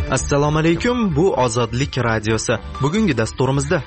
Assalomu alaykum, bu Ozodlik radiosi. Bugungi dasturimizda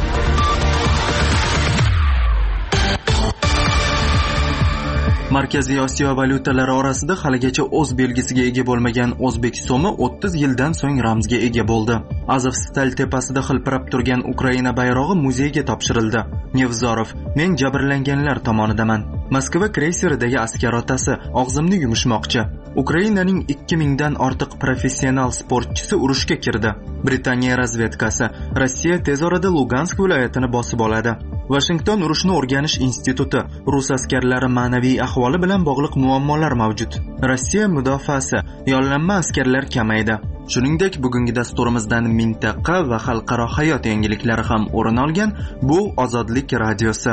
Markaziy Osiyo valyutalari orasida haligacha o'z belgisiga ega bo'lmagan o'zbek so'mi 30 yildan so'ng ramzga ega bo'ldi. Azovstal tepasida hilpirab turgan Ukraina bayrog'i muzeyga topshirildi. Nevzorov: "Men jabrlanganlar tomonidaman." Moskva kreyseridagi askar otasi og'zimni yumishmoqchi. Ukrainaning 2000 dan ortiq professional sportchisi urushga kirdi. Britaniya razvedkasi: Rossiya tez orada Lugansk viloyatini bosib oladi. Washington urushni o'rganish instituti: rus askarlari ma'naviy ahvoli bilan bog'liq muammolar mavjud. Rossiya mudofaasi: yollanma askarlar kamaydi. Shuningdek, bugungi dasturimizdan mintaqa va xalqaro hayot yangiliklari ham o'rin olgan. Bu Ozodlik radiosi.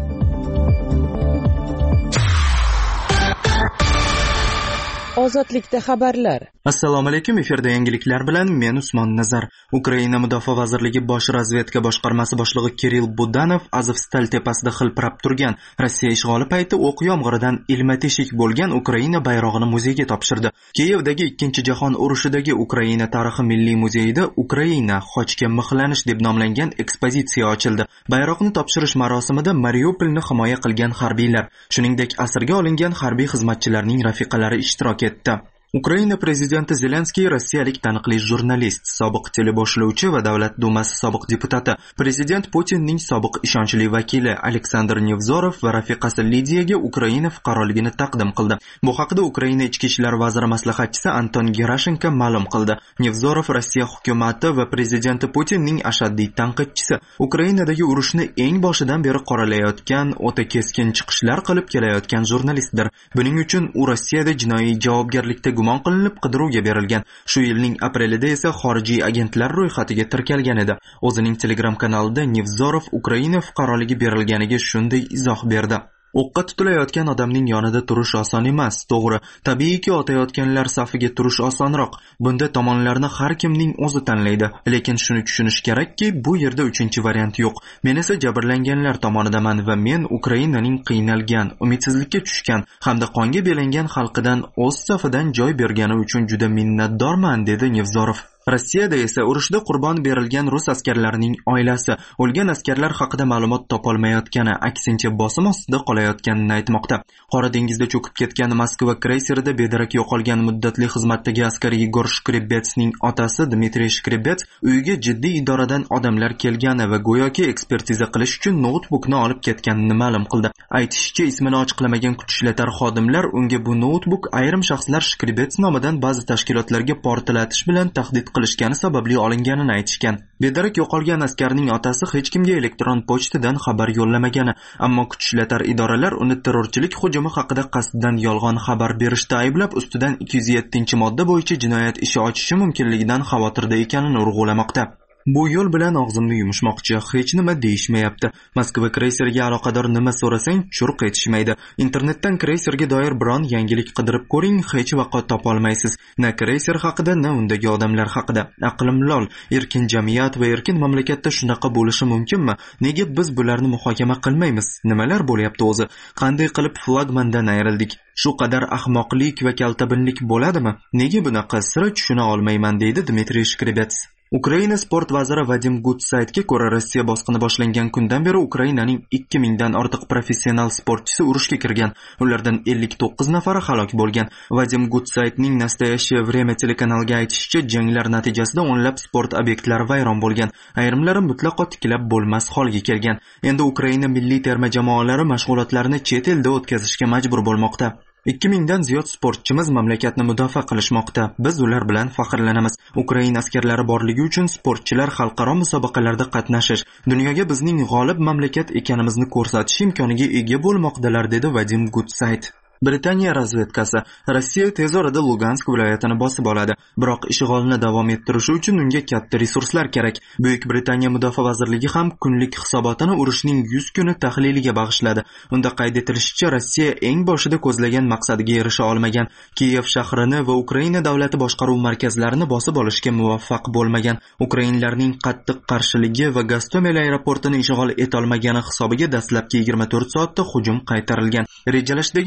Ozodlikda xabarlar. Assalomu alaykum, efirda yangiliklar bilan men Usmon Nazar. Ukraina Mudofaa vazirligi bosh razvedka boshqarmasi boshlig'i Kirill Budanov Azovstal tepasida hilpirab turgan Rossiya ishg'oli payti o'q yomg'iridan ilma-teshik bo'lgan Ukraina bayrog'ini muzeyga topshirdi. Kiyevdagi 2-jahon urushidagi Ukraina tarixi milliy muzeyida Ukraina xochga mixlanish deb nomlangan ekspozitsiya ochildi. Bayroqni topshirish marosimida Mariupolni himoya qilgan harbiylar, shuningdek asirga olingan harbiy xizmatchilarning rafiqalari ishtirok etdi. Ukraina prezidenti Zelenskiy rossiyalik taniqli jurnalist, sobiq teleboshlovchi va Davlat dumasi sobiq deputati, prezident Putinning sobiq ishonchli vakili Aleksandr Nevzorov va rafiqasi Lidiyaga Ukraina fuqaroligini taqdim qildi. Bu haqida Ukraina ichki ishlar vaziri maslahatchisi Anton Gerashenko ma'lum qildi. Nevzorov Rossiya hukumati va prezidenti Putinning ashaddiy tanqidchisi, Ukrainadagi urushni eng boshidan beri qoralayotgan, o'ta keskin chiqishlar qilib kelayotgan jurnalistdir. Buning uchun u Rossiyada jinoiy javobgarlikda gumon qilinib qidiruvga berilgan. Shu yilning aprelida esa xorijiy agentlar ro'yxatiga tirkalgan edi. O'zining Telegram kanalida Nevzorov Ukraina fuqaroligi berilganiga shunday izoh berdi. O'qqa tutilayotgan odamning yonida turish oson emas, to'g'ri. Tabiiyki otayotganlar safiga turish osonroq. Bunda tomonlarni har kimning o'zi tanlaydi. Lekin shuni tushunish kerakki, bu yerda 3-variant yo'q. Men esa jabrlanganlar tomonidaman va men Ukrainaning qiynalgan, umidsizlikka tushgan hamda qonga belangan xalqidan o'z safidan joy bergani uchun juda minnatdorman, dedi Nevzorov. Rossiyada esa urushda qurbon berilgan rus askarlarining oilasi o'lgan askarlar haqida ma'lumot topolmayotgani, aksincha bosim ostida qolayotganini aytmoqda. Qora dengizda cho'kib ketgan Moskva kreyserida bedarak yo'qolgan muddatli xizmatdagi askar Igor Shkrebetsning otasi Dmitriy Shkrebets uyiga jiddiy idoradan odamlar kelgani va go'yoki ekspertiza qilish uchun noutbukni olib ketganini ma'lum qildi. Aytishicha, ismini ochiqlamagan kuchlatar xodimlar unga bu noutbuk ayrim shaxslar Shkrebets nomidan ba'zi tashkilotlarga portlatish bilan tahdid qilishgani sababli olinganini aytishgan. Bedarak yo'qolgan askarning otasi hech kimga elektron pochtadan xabar yo'llamagani, ammo kuchlatar idoralar uni terrorchilik hujumi haqida qasddan yolg'on xabar berishda ayblab, ustidan 207-modda bo'yicha jinoyat ishi ochishi mumkinligidan xavotirda ekanini urg'ulamoqda. Bu yo'l bilan og'zimni yumishmoqchi, hech nima deyishmayapti. Moskva kreyseriga aloqador nima so'rasang, churq etishmaydi. Internetdan kreyserga doir biron yangilik qidirib ko'ring, hech vaqo topolmaysiz. Na kreyser haqida, na undagi odamlar haqida. Aqlim lol. Erkin jamiyat va erkin mamlakatda shunaqa bo'lishi mumkinmi? Nega biz bularni muhokama qilmaymiz? Nimalar bo'lyapti o'zi? Qanday qilib flagmandan ayrildik? Shu qadar ahmoqlik va kaltabinlik bo'ladimi? Nega bunaqa? Sira tushuna olmayman, deydi Dmitriy Shkrebets. Ukraina sport vaziri Vadim Gutsaytga ko'ra, Rossiya bosqini boshlangan kundan beri Ukrainaning 2000 dan ortiq professional sportchisi urushga kirgan. Ulardan 59 nafari halok bo'lgan. Vadim Gutsaytning Nastoyashye Vremya telekanaliga aytishicha, janglar natijasida o'nlab sport obyektlari vayron bo'lgan. Ayrimlari mutlaqo tiklab bo'lmas holga kelgan. Endi Ukraina milliy terma jamoalari mashg'ulotlarni chet elda o'tkazishga majbur bo'lmoqda. 2000 dan ziyod sportchimiz mamlakatni mudofaa qilishmoqda. Biz ular bilan faxrlanamiz. Ukraina askarlari borligi uchun sportchilar xalqaro musobaqalarda qatnashish, dunyoga bizning g'olib mamlakat ekanimizni ko'rsatish imkoniga ega bo'lmoqdalar, dedi Vadim Gutsayt. Britaniya razvedkasi: Rossiya tez orada Lugansk viloyatini bosib oladi, biroq ishg'olni davom ettirishi uchun unga katta resurslar kerak. Buyuk Britaniya mudofaa vazirligi ham kunlik hisobotini urushning 100 kuni tahliliga bag'ishladi. Unda qayd etilishicha, Rossiya eng boshida ko'zlagan maqsadiga erisha olmagan. Kiyev shahrini va Ukraina davlati boshqaruv markazlarini bosib olishga muvaffaq bo'lmagan. Ukrainlarning qattiq qarshiligi va Gostomel aeroportini ishg'ol etolmagani hisobiga dastlabki 24 soatda hujum qaytarilgan. Rejalashdagi xatolar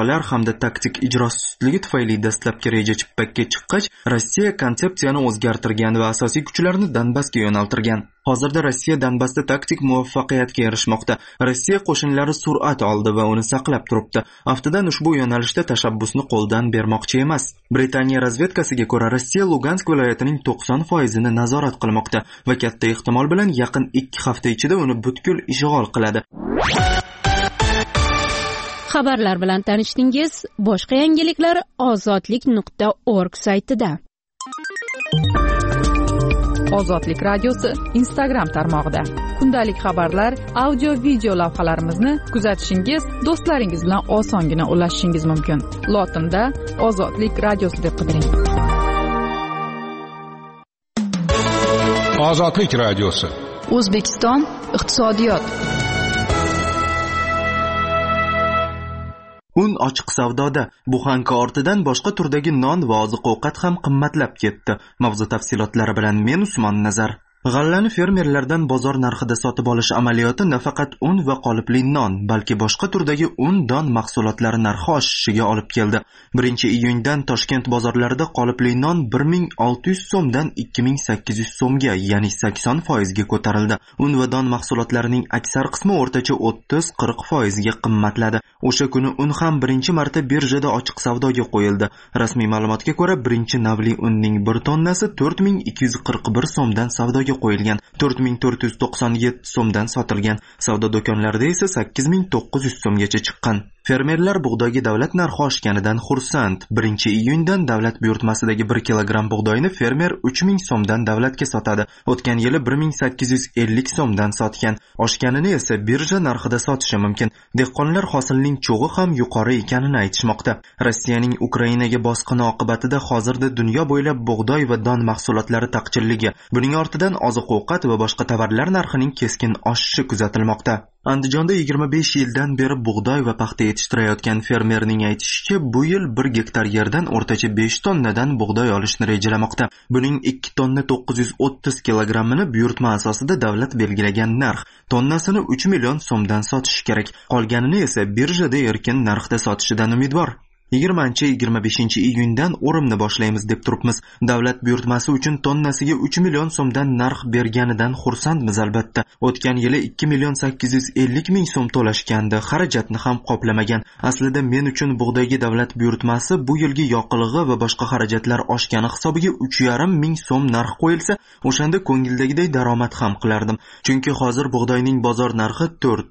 chegaralar hamda taktik ijro sustligi tufayli dastlabki reja chippakka chiqqach, Rossiya konsepsiyani o'zgartirgan va asosiy kuchlarni Donbassga yo'naltirgan. Hozirda Rossiya Donbassda taktik muvaffaqiyatga erishmoqda. Rossiya qo'shinlari sur'at oldi va uni saqlab turibdi. Aftidan ushbu yo'nalishda tashabbusni qo'ldan bermoqchi emas. Britaniya razvedkasiga ko'ra, Rossiya Lugansk viloyatining 90% nazorat qilmoqda va katta ehtimol bilan yaqin 2 hafta ichida uni butkul ishg'ol qiladi. Xabarlar bilan tanishdingiz. Boshqa yangiliklar ozodlik.org saytida. Ozodlik radiosi Instagram tarmog'ida. Kundalik xabarlar, audio, video lavhalarimizni kuzatishingiz, do'stlaringiz bilan osongina ulashishingiz mumkin. Lotinda Ozodlik radiosi deb qidiring. Ozodlik radiosi. O'zbekiston iqtisodiyot. Un ochiq savdoda. Buxanka ortidan boshqa turdagi non va oziq-ovqat ham qimmatlab ketdi. Mavzu tafsilotlari bilan men Usmon Nazar. G'allani fermerlardan bozor narxida sotib olish amaliyoti nafaqat un va qolipli non, balki boshqa turdagi un, don mahsulotlari narxi oshishiga olib keldi. 1-iyundan Toshkent bozorlarida qolipli non 1600 so'mdan 2800 so'mga, ya'ni 80% ga ko'tarildi. Un va don mahsulotlarining aksar qismi o'rtacha 30-40% ga qimmatladi. O'sha kuni un ham birinchi marta birjada ochiq savdoga qo'yildi. Rasmiy ma'lumotga ko'ra, birinchi navli unning 1 tonnasi 4241 so'mdan savdoga qo'yilgan, 4497 so'mdan sotilgan. Savdo do'konlarida esa 8900 so'mgacha chiqqan. Fermerlar bug'doyga davlat narxi oshganidan xursand. 1-iyundan davlat buyurtmasidagi 1 kilogramm bug'doyni fermer 3000 so'mdan davlatga sotadi. O'tgan yili 1850 so'mdan sotgan. Oshganini esa birja narxida sotishi mumkin. Dehqonlar hosilning cho'g'i ham yuqori ekanini aytishmoqda. Rossiyaning Ukrainaga bosqini oqibatida hozirda dunyo bo'ylab bug'doy va don mahsulotlari taqchilligi, buning ortidan oziq-ovqat va boshqa tovarlar narxining keskin oshishi kuzatilmoqda. Andijonda 25 yildan beri bug'doy va paxta yetishtirayotgan fermerning aytishicha, bu yil 1 gektar yerdan o'rtacha 5 tonnadan bug'doy olishni rejalamoqda. Buning 2 tonna 930 kilogrammini buyurtma asosida davlat belgilagan narx, tonnasini 3 million so'mdan sotishi kerak. Qolganini esa birjada erkin narxda sotishidan umidvor. 20-25-iyundan o'rimni boshlaymiz deb turibmiz. Davlat buyurtmasi uchun tonnasiga 3 million so'mdan narx berganidan xursandmiz albatta. O'tgan yili 2,850,000 so'm to'lashgandi, xarajatni ham qoplamagan. Aslida men uchun bug'doyga davlat buyurtmasi bu yilgi yoqilg'i va boshqa xarajatlar oshgani hisobiga 3,5 so'm narx qo'yilsa, o'shanda ko'ngildagidek daromad ham qilardim. Chunki hozir bug'doyning bozor narxi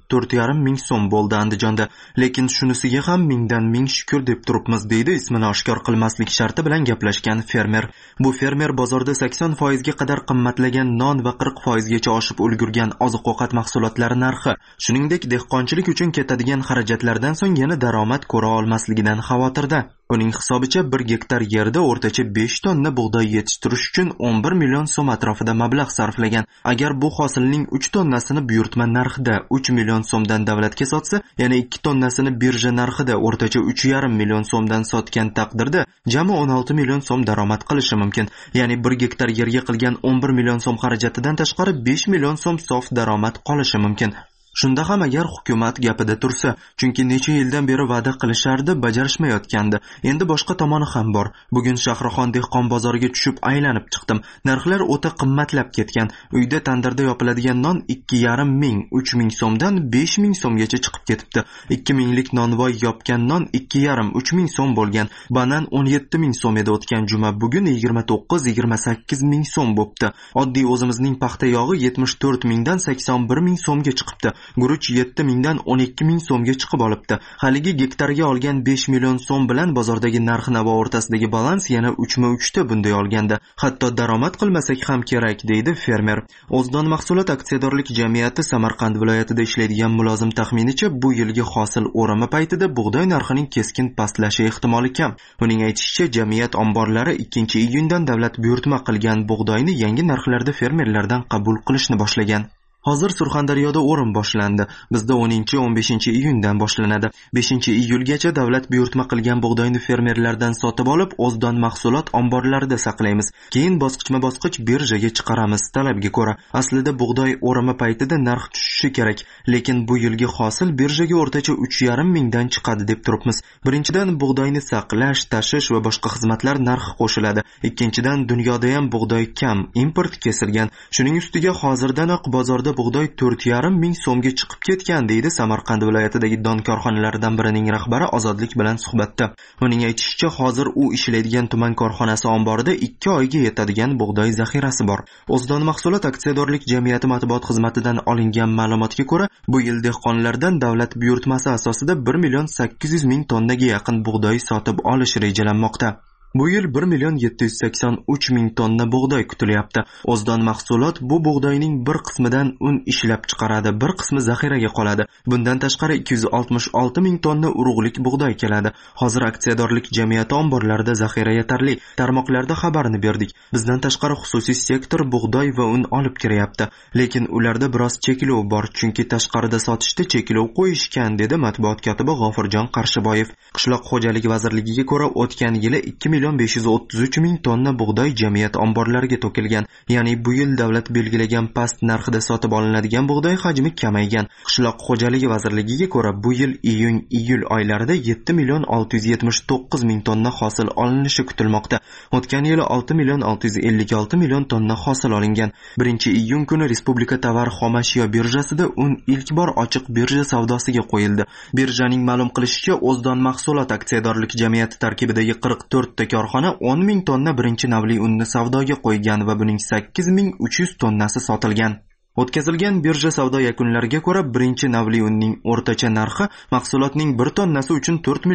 4,5 so'm bo'ldi Andijonda. Lekin shunisiga ham mingdan ming shukr deb turibmiz, deydi ismini oshkor qilmaslik sharti bilan gaplashgan fermer. Bu fermer bozorda 80% ga qadar qimmatlagan non va 40% gacha oshib ulgurgan oziq-ovqat mahsulotlari narxi, shuningdek dehqonchilik uchun ketadigan xarajatlardan so'ng yana daromad ko'ra olmasligidan xavotirda. Uning hisobicha 1 gektar yerda o'rtacha 5 tonna bug'doy yetishtirish uchun 11 million so'm atrofida mablag' sarflagan. Agar bu hosilning 3 tonnasini buyurtma narxida 3 million so'mdan davlatga sotsa, yana 2 tonnasini birja narxida o'rtacha 3,5 million so'mdan sotgan taqdirda jami 16 million so'm daromad qilishi mumkin. Ya'ni 1 gektar yerga qilgan 11 million so'm xarajatidan tashqari 5 million so'm sof daromad qolishi mumkin. Shunda ham agar hukumat gapida tursa, chunki necha yildan beri va'da qilishardi, bajarishmayotgandi. Endi boshqa tomoni ham bor. Bugun Shahrixon dehqon bozoriga tushib aylanib chiqdim. Narxlar o'ta qimmatlab ketgan. Uyda tandirda yopiladigan non 2,5 ming, 3 ming so'mdan 5 ming so'mgacha chiqib ketibdi. 2 minglik nonvoy yopgan non 2,5-3 ming so'm bo'lgan. Banan 17 ming so'm edi o'tgan juma, bugun 29-28 ming so'm bo'pti. Oddiy o'zimizning paxta yog'i 74 mingdan 81 ming so'mga chiqibdi. Guruch 7 mingdan 12 ming so'mga chiqib olibdi. Haligi gektarga olgan 5 million so'm bilan bozordagi narx-navo o'rtasidagi balans yana 3/3 ta bunday olganda. Hatto daromad qilmasak ham kerak, deydi fermer. O'zdon mahsulot aksiyadorlik jamiyati Samarqand viloyatida ishlaydigan mulozim taxminicha bu yilgi hosil o'rimi paytida bug'doy narxining keskin pastlashi ehtimoli kam. Uning aytishicha, jamiyat omborlari 2-iyundan davlat buyurtma qilgan bug'doyni yangi narxlarda fermerlardan qabul qilishni boshlagan. Hozir Surxondaryoda o'rim boshlandi. Bizda 10-15 iyundan boshlanadi. 5-iyulgacha davlat buyurtma qilgan bug'doyni fermerlardan sotib olib, O'zdon mahsulot omborlarida saqlaymiz. Keyin bosqichma-bosqich birjaga chiqaramiz talabga ko'ra. Aslida bug'doy o'rimi paytida narx tushishi kerak, lekin bu yilgi hosil birjaga o'rtacha 3,5 mingdan chiqadi deb turibmiz. Birinchidan, bug'doyni saqlash, tashish va boshqa xizmatlar narxi qo'shiladi. Ikkinchidan, dunyoda ham bug'doy kam, import kesilgan. Shuning ustiga hozirdanoq bozorda bug'doy 4,5 ming so'mga chiqib ketgan, deydi Samarqand viloyatidagi don korxonalaridan birining rahbari Ozodlik bilan suhbatda. Uning aytishicha, hozir u ishlaydigan tuman korxonasi omborida 2 oyga yetadigan bug'doy zaxirasi bor. O'zdon mahsulot aksiyadorlik jamiyati matbuot xizmatidan olingan ma'lumotga ko'ra, bu yil dehqonlardan davlat buyurtmasi asosida 1,8 million tonnaga yaqin bug'doy sotib olish rejalanmoqda. Bu yil 1,783 tonna bug'doy kutilyapti. O'zdon mahsulot bu bug'doyning bir qismidan un ishlab chiqaradi, bir qismi zaxiraga qoladi. Bundan tashqari 266 ming tonna urug'lik bug'doy keladi. Hozir aksiyadorlik jamiyati omborlarida zaxira yetarli. Tarmoqlarda xabarni berdik. Bizdan tashqari xususiy sektor bug'doy va un olib kiryapti. Lekin ularda biroz cheklov bor, chunki tashqarida sotishda cheklov qo'yishgan, dedi matbuot kotibi G'ofurjon Qarshiboyev. Qishloq xo'jaligi vazirligiga ko'ra, o'tgan yili 2,533 ming tonna bug'doy jamiyat omborlariga to'kilgan. Ya'ni bu yil davlat belgilagan past narxida sotib olinadigan bug'doy hajmi kamaygan. Qishloq xo'jaligi vazirligiga ko'ra, bu yil iyun-iyul oylarida 7,679 ming tonna hosil olinishi kutilmoqda. O'tgan yili 6,656 million tonna hosil olingan. 1-iyun kuni Respublika tovar xomashyo birjasida un ilk bor ochiq birja savdosiga qo'yildi. Birjaning ma'lum qilishicha, O'zdon mahsulot aksiyadorlik jamiyati tarkibidagi 44 ta korxona 10 ming tonna birinchi navli unni savdoga qo'ygan va buning 8300 tonnasi sotilgan. O'tkazilgan birja savdo yakunlariga ko'ra, birinchi navli unning o'rtacha narxi mahsulotning 1 tonnasi uchun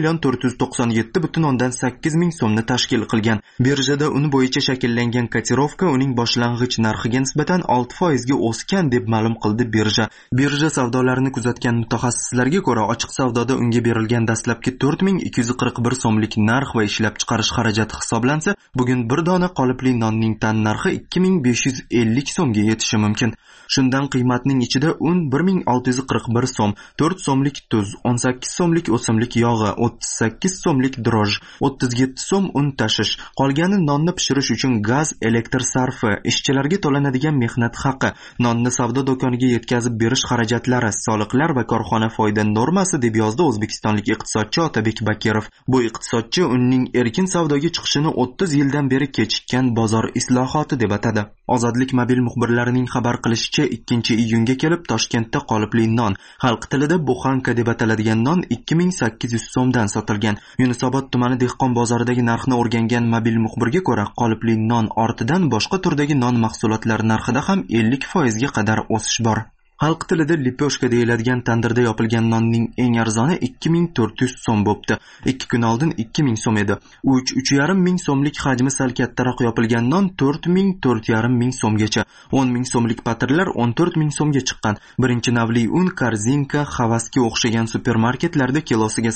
4,497,8 ming so'mni tashkil qilgan. Birjada un bo'yicha shakllangan kotirovka uning boshlang'ich narxiga nisbatan 6% ga o'sgan deb ma'lum qildi birja. Birja savdolarini kuzatgan mutaxassislarga ko'ra, ochiq savdoda unga berilgan dastlabki 4241 so'mlik narx va ishlab chiqarish xarajati hisoblansa, bugun bir dona qolipli nonning tan narxi 2550 so'mga yetishi mumkin. Shundan qiymatning ichida un 1641 so'm, 4 so'mlik tuz, 18 so'mlik o'simlik yog'i, 38 so'mlik droj, 37 so'm un tashish, qolgani nonni pishirish uchun gaz, elektr sarfi, ishchilarga to'lanadigan mehnat haqi, nonni savdo do'koniga yetkazib berish xarajatlari, soliqlar va korxona foyda normasi, deb yozdi o'zbekistonlik iqtisodchi Otabek Bakirov. Bu iqtisodchi unning erkin savdoga chiqishini 30 yildan beri kechikkan bozor islohoti deb atadi. Ozodlik mobil muxbirlarining xabar qilishicha, 2-iyunga kelib Toshkentda qolipli non, xalq tilida buxanka deb ataladigan non 2800 so'mdan sotilgan. Yunusobod tumani dehqon bozoridagi narxni o'rgangan mobil muxbirga ko'ra, qolipli non ortidan boshqa turdagi non mahsulotlari narxida ham 50% ga qadar o'sish bor. Xalq tilida lipyoshka deyiladigan tandirda yopilgan nonning eng arzoni 2400 so'm bo'pti. 2 kun oldin 2000 so'm edi. 3,5 ming so'mlik hajmi sal kattaroq yopilgan non 4,5 ming so'mgacha. 10 ming so'mlik patirlar 14 ming so'mga chiqqan. Birinchi navli un Korzinka, Havasga o'xshagan supermarketlarda kilosiga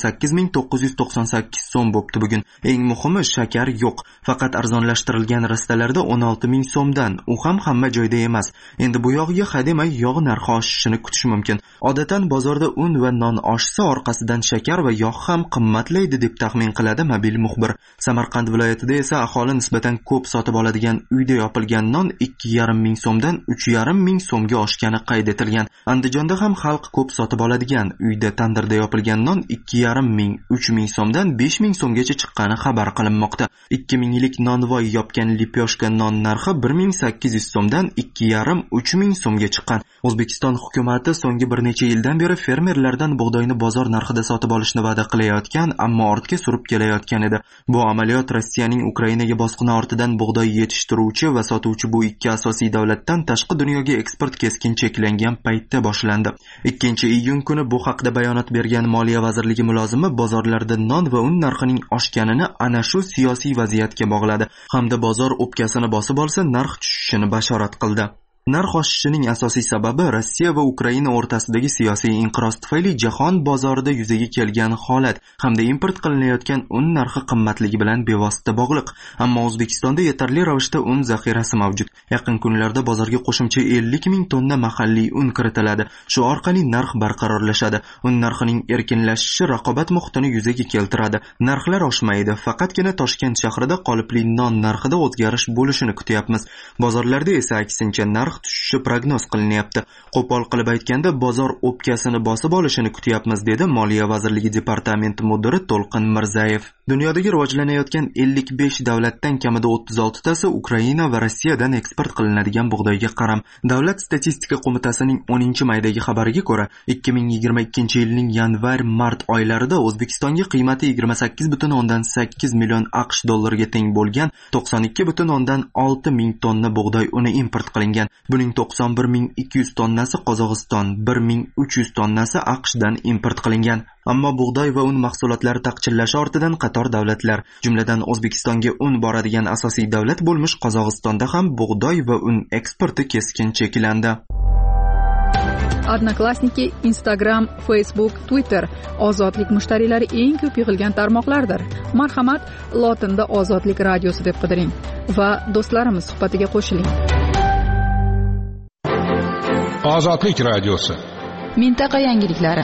8998 so'm bo'pti bugun. Eng muhimi, shakar yo'q. Faqat arzonlashtirilgan rastalarda 16 ming so'mdan. U ham hamma joyda emas. Endi bu yog'iga hademay yog' narxi oshishini kutish mumkin. Odatan bozorda un va non oshsa, orqasidan shakar va yog' ham qimmatlaydi deb taxmin qiladi mobil muxbir. Samarqand viloyatida esa aholi nisbatan ko'p sotib oladigan uyda yopilgan non 2,5 ming so'mdan 3,5 ming so'mga oshgani qayd etilgan. Andijonda ham xalq ko'p sotib oladigan uyda tandirda yopilgan non 2,5 ming, 3 ming so'mdan 5 ming so'mgacha chiqqani xabar qilinmoqda. 2 minglik nonvoy yopgan lipyoshka non narxi 1800 so'mdan 2,5-3 ming so'mga chiqqan. O'zbekiston hukumati so'nggi bir necha yildan beri fermerlardan bug'doyni bozor narxida sotib olishni va'da qilayotgan, ammo ortga surib kelayotgan edi. Bu amaliyot Rossiyaning Ukrainaga bosqini ortidan bug'doy yetishtiruvchi va sotuvchi bu ikki asosiy davlatdan tashqi dunyoga eksport keskin cheklangan paytda boshlandi. 2-iyun kuni bu haqda bayonot bergan Moliya vazirligi mulozimi bozorlarda non va un narxining oshganini ana shu siyosiy vaziyatga bog'ladi hamda bozor o'pkasini bosib olsa narx tushishini bashorat qildi. Narx oshishining asosiy sababi Rossiya va Ukraina o'rtasidagi siyosiy inqiroz tufayli jahon bozorida yuzaga kelgan holat hamda import qilinayotgan un narxi qimmatligi bilan bevosita bog'liq. Ammo O'zbekistonda yetarli ravishda un zaxirasi mavjud. Yaqin kunlarda bozorga qo'shimcha 50 ming tonna mahalliy un kiritiladi. Shu orqali narx barqarorlashadi. Un narxining erkinlashishi raqobat muhitini yuzaga keltiradi. Narxlar oshmaydi. Faqatgina Toshkent shahrida qolipli non narxida o'zgarish bo'lishini kutyapmiz. Bozorlarda esa aksincha narx tushishi prognoz qilinyapti. Qo'pol qilib aytganda bozor o'pkasini bosib olishini kutyapmiz, dedi Moliya vazirligi departamenti mudiri To'lqin Mirzayev. Dunyodagi rivojlanayotgan 55 davlatdan kamida 36 tasi Ukraina va Rossiyadan eksport qilinadigan bug'doyga qaram. Davlat statistika qo'mitasining 10-maydagi xabariga ko'ra, 2022-yilning yanvar-mart oylarida O'zbekistonga qiymati 28,8 million AQSh dollariga teng bo'lgan 92,6 ming tonna bug'doy uni import qilingan. Buning 91,200 tonnasi Qozog'iston, 1,300 tonnasi AQShdan import qilingan. Ammo bug'doy va un mahsulotlari taqchillashi ortidan qator davlatlar, jumladan O'zbekistonga un boradigan asosiy davlat bo'lmish Qozog'istonda ham bug'doy va un eksporti keskin cheklandi. Odnoklassniki, Instagram, Facebook, Twitter ozodlik mushtariylari eng ko'p yig'ilgan tarmoqlardir. Marhamat, lotinda Ozodlik radiosi deb qidiring va do'stlarimiz suhbatiga qo'shiling. Ozodlik radiosi. Mintaqa yangiliklari.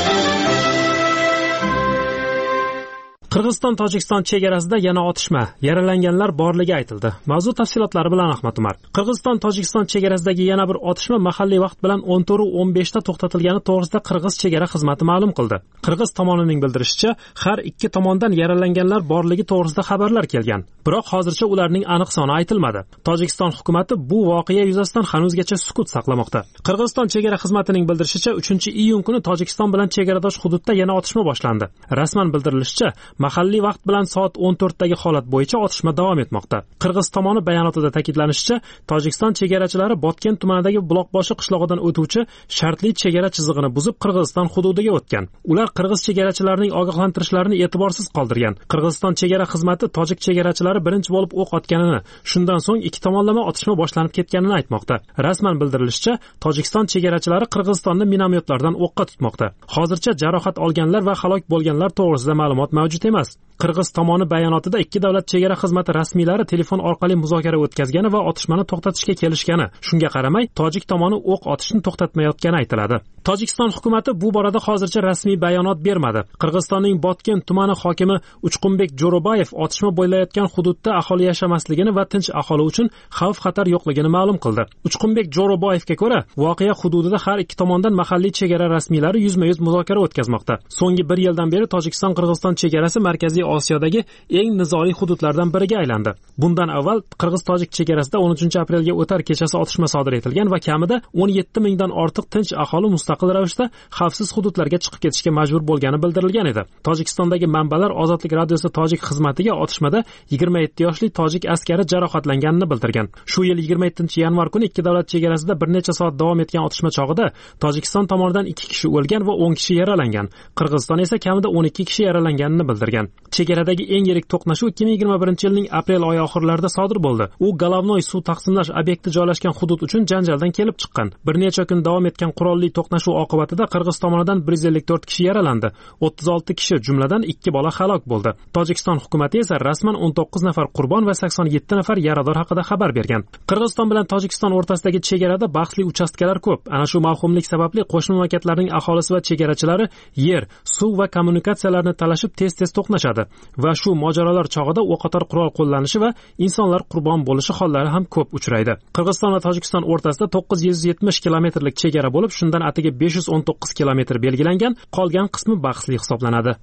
Qirg'iziston-Tojikiston chegarasida yana otishma, yaralanganlar borligi aytildi. Mavzu tafsilotlari bilan Ahmad Umar. Qirg'iziston-Tojikiston chegarasidagi yana bir otishma mahalliy vaqt bilan 14:15 da to'xtatilgani to'g'risida Qirg'iz chegara xizmati ma'lum qildi. Qirg'iz tomonining bildirishicha, har ikki tomondan yaralanganlar borligi to'g'risida xabarlar kelgan. Biroq hozircha ularning aniq soni aytilmadi. Tojikiston hukumatı bu voqea yuzasidan hanuzgacha sukut saqlamoqda. Qirg'iziston chegara xizmatining bildirishicha, 3-iyun kuni Tojikiston bilan chegaradosh hududda yana otishma boshlandi. Rasman bildirilishicha, mahalliy vaqt bilan soat 14 dagi holat bo'yicha otishma davom etmoqda. Qirg'iz tomoni bayonotida ta'kidlanishicha, Tojikiston chegarachilari Botken tumanidagi Buloqboshi qishlog'idan o'tuvchi shartli chegara chizig'ini buzib Qirg'iziston hududiga o'tgan. Ular qirg'iz chegarachilarining ogohlantirishlarini e'tiborsiz qoldirgan. Qirg'iziston chegara xizmati tojik chegarachilari birinchi bo'lib o'q otganini, shundan so'ng ikki tomonlama otishma boshlanib ketganini aytmoqda. Rasman bildirilishicha, Tojikiston chegarachilari Qirg'izistonni minomyotlardan o'qqa tutmoqda. Hozircha jarohat olganlar va halok bo'lganlar to'g'risida ma'lumot mavjud emas. Qirg'iz tomoni bayonotida ikki davlat chegara xizmati rasmiylari telefon orqali muzokara o'tkazgani va otishmani to'xtatishga kelishgani. Shunga qaramay, tojik tomoni o'q otishni to'xtatmayotgani aytiladi. Tojikiston hukumatı bu borada hozircha rasmiy bayonot bermadi. Qirg'izistonning Botken tumani hokimi Uchqunbek Jo'robayev otishma bo'layotgan hududda aholi yashamasligini va tinch aholi uchun xavf-xatar yo'qligini ma'lum qildi. Uchqunbek Jo'robayevga ko'ra, voqea hududida har ikki tomondan mahalliy chegara rasmiylari yuzma-yuz muzokara o'tkazmoqda. So'nggi 1 yildan beri Tojikiston-Qirg'iziston chegarasi Markaziy Osiyodagi eng nizoli hududlardan biriga aylandi. Bundan avval Qirg'iz-Tojik chegarasida 13-aprelga o'tar kechasi otishma sodir etilgan va kamida 17 mingdan ortiq tinch aholi mustaqil ravishda xavfsiz hududlarga chiqib ketishga majbur bo'lgani bildirilgan edi. Tojikistondagi manbalar Ozodlik radiosi tojik xizmatiga otishmada 27 yoshli tojik askari jarohatlanganini bildirgan. Shu yil 27-yanvar kuni ikki davlat chegarasida bir necha soat davom etgan otishma chog'ida Tojikiston tomonidan 2 kishi o'lgan va 10 kishi yaralangan. Qirg'iziston esa kamida 12 kishi yaralanganini bildirgan. Chegaradagi eng yirik to'qnashuv 2021-yilning aprel oyi oxirlarida sodir bo'ldi. U Golovnoy suv taqsimlash obyekti joylashgan hudud uchun janjaldan kelib chiqqan. Bir necha kun davom etgan qurolli to'qnashuv oqibatida Qirg'iz tomonidan 154 kishi yaralandi. 36 kishi, jumladan 2 bola halok bo'ldi. Tojikiston hukumatı esa rasman 19 nafar qurbon va 87 nafar yarador haqida xabar bergan. Qirg'iziston bilan Tojikiston o'rtasidagi chegarada bahsli uchastkalar ko'p. Ana shu mavhumlik sababli qo'shni mamlakatlarning aholisi va chegarachilari yer, suv va kommunikatsiyalarni talashib tez-tez to'qnashadi va shu mojarolar chog'ida o'qotar qurol qo'llanishi va insonlar qurbon bo'lishi hollari ham ko'p uchraydi. Qirg'iziston va Tojikiston o'rtasida 970 kilometrlik chegara bo'lib, shundan atigi 519 kilometr belgilangan, qolgan qismi bahsli hisoblanadi.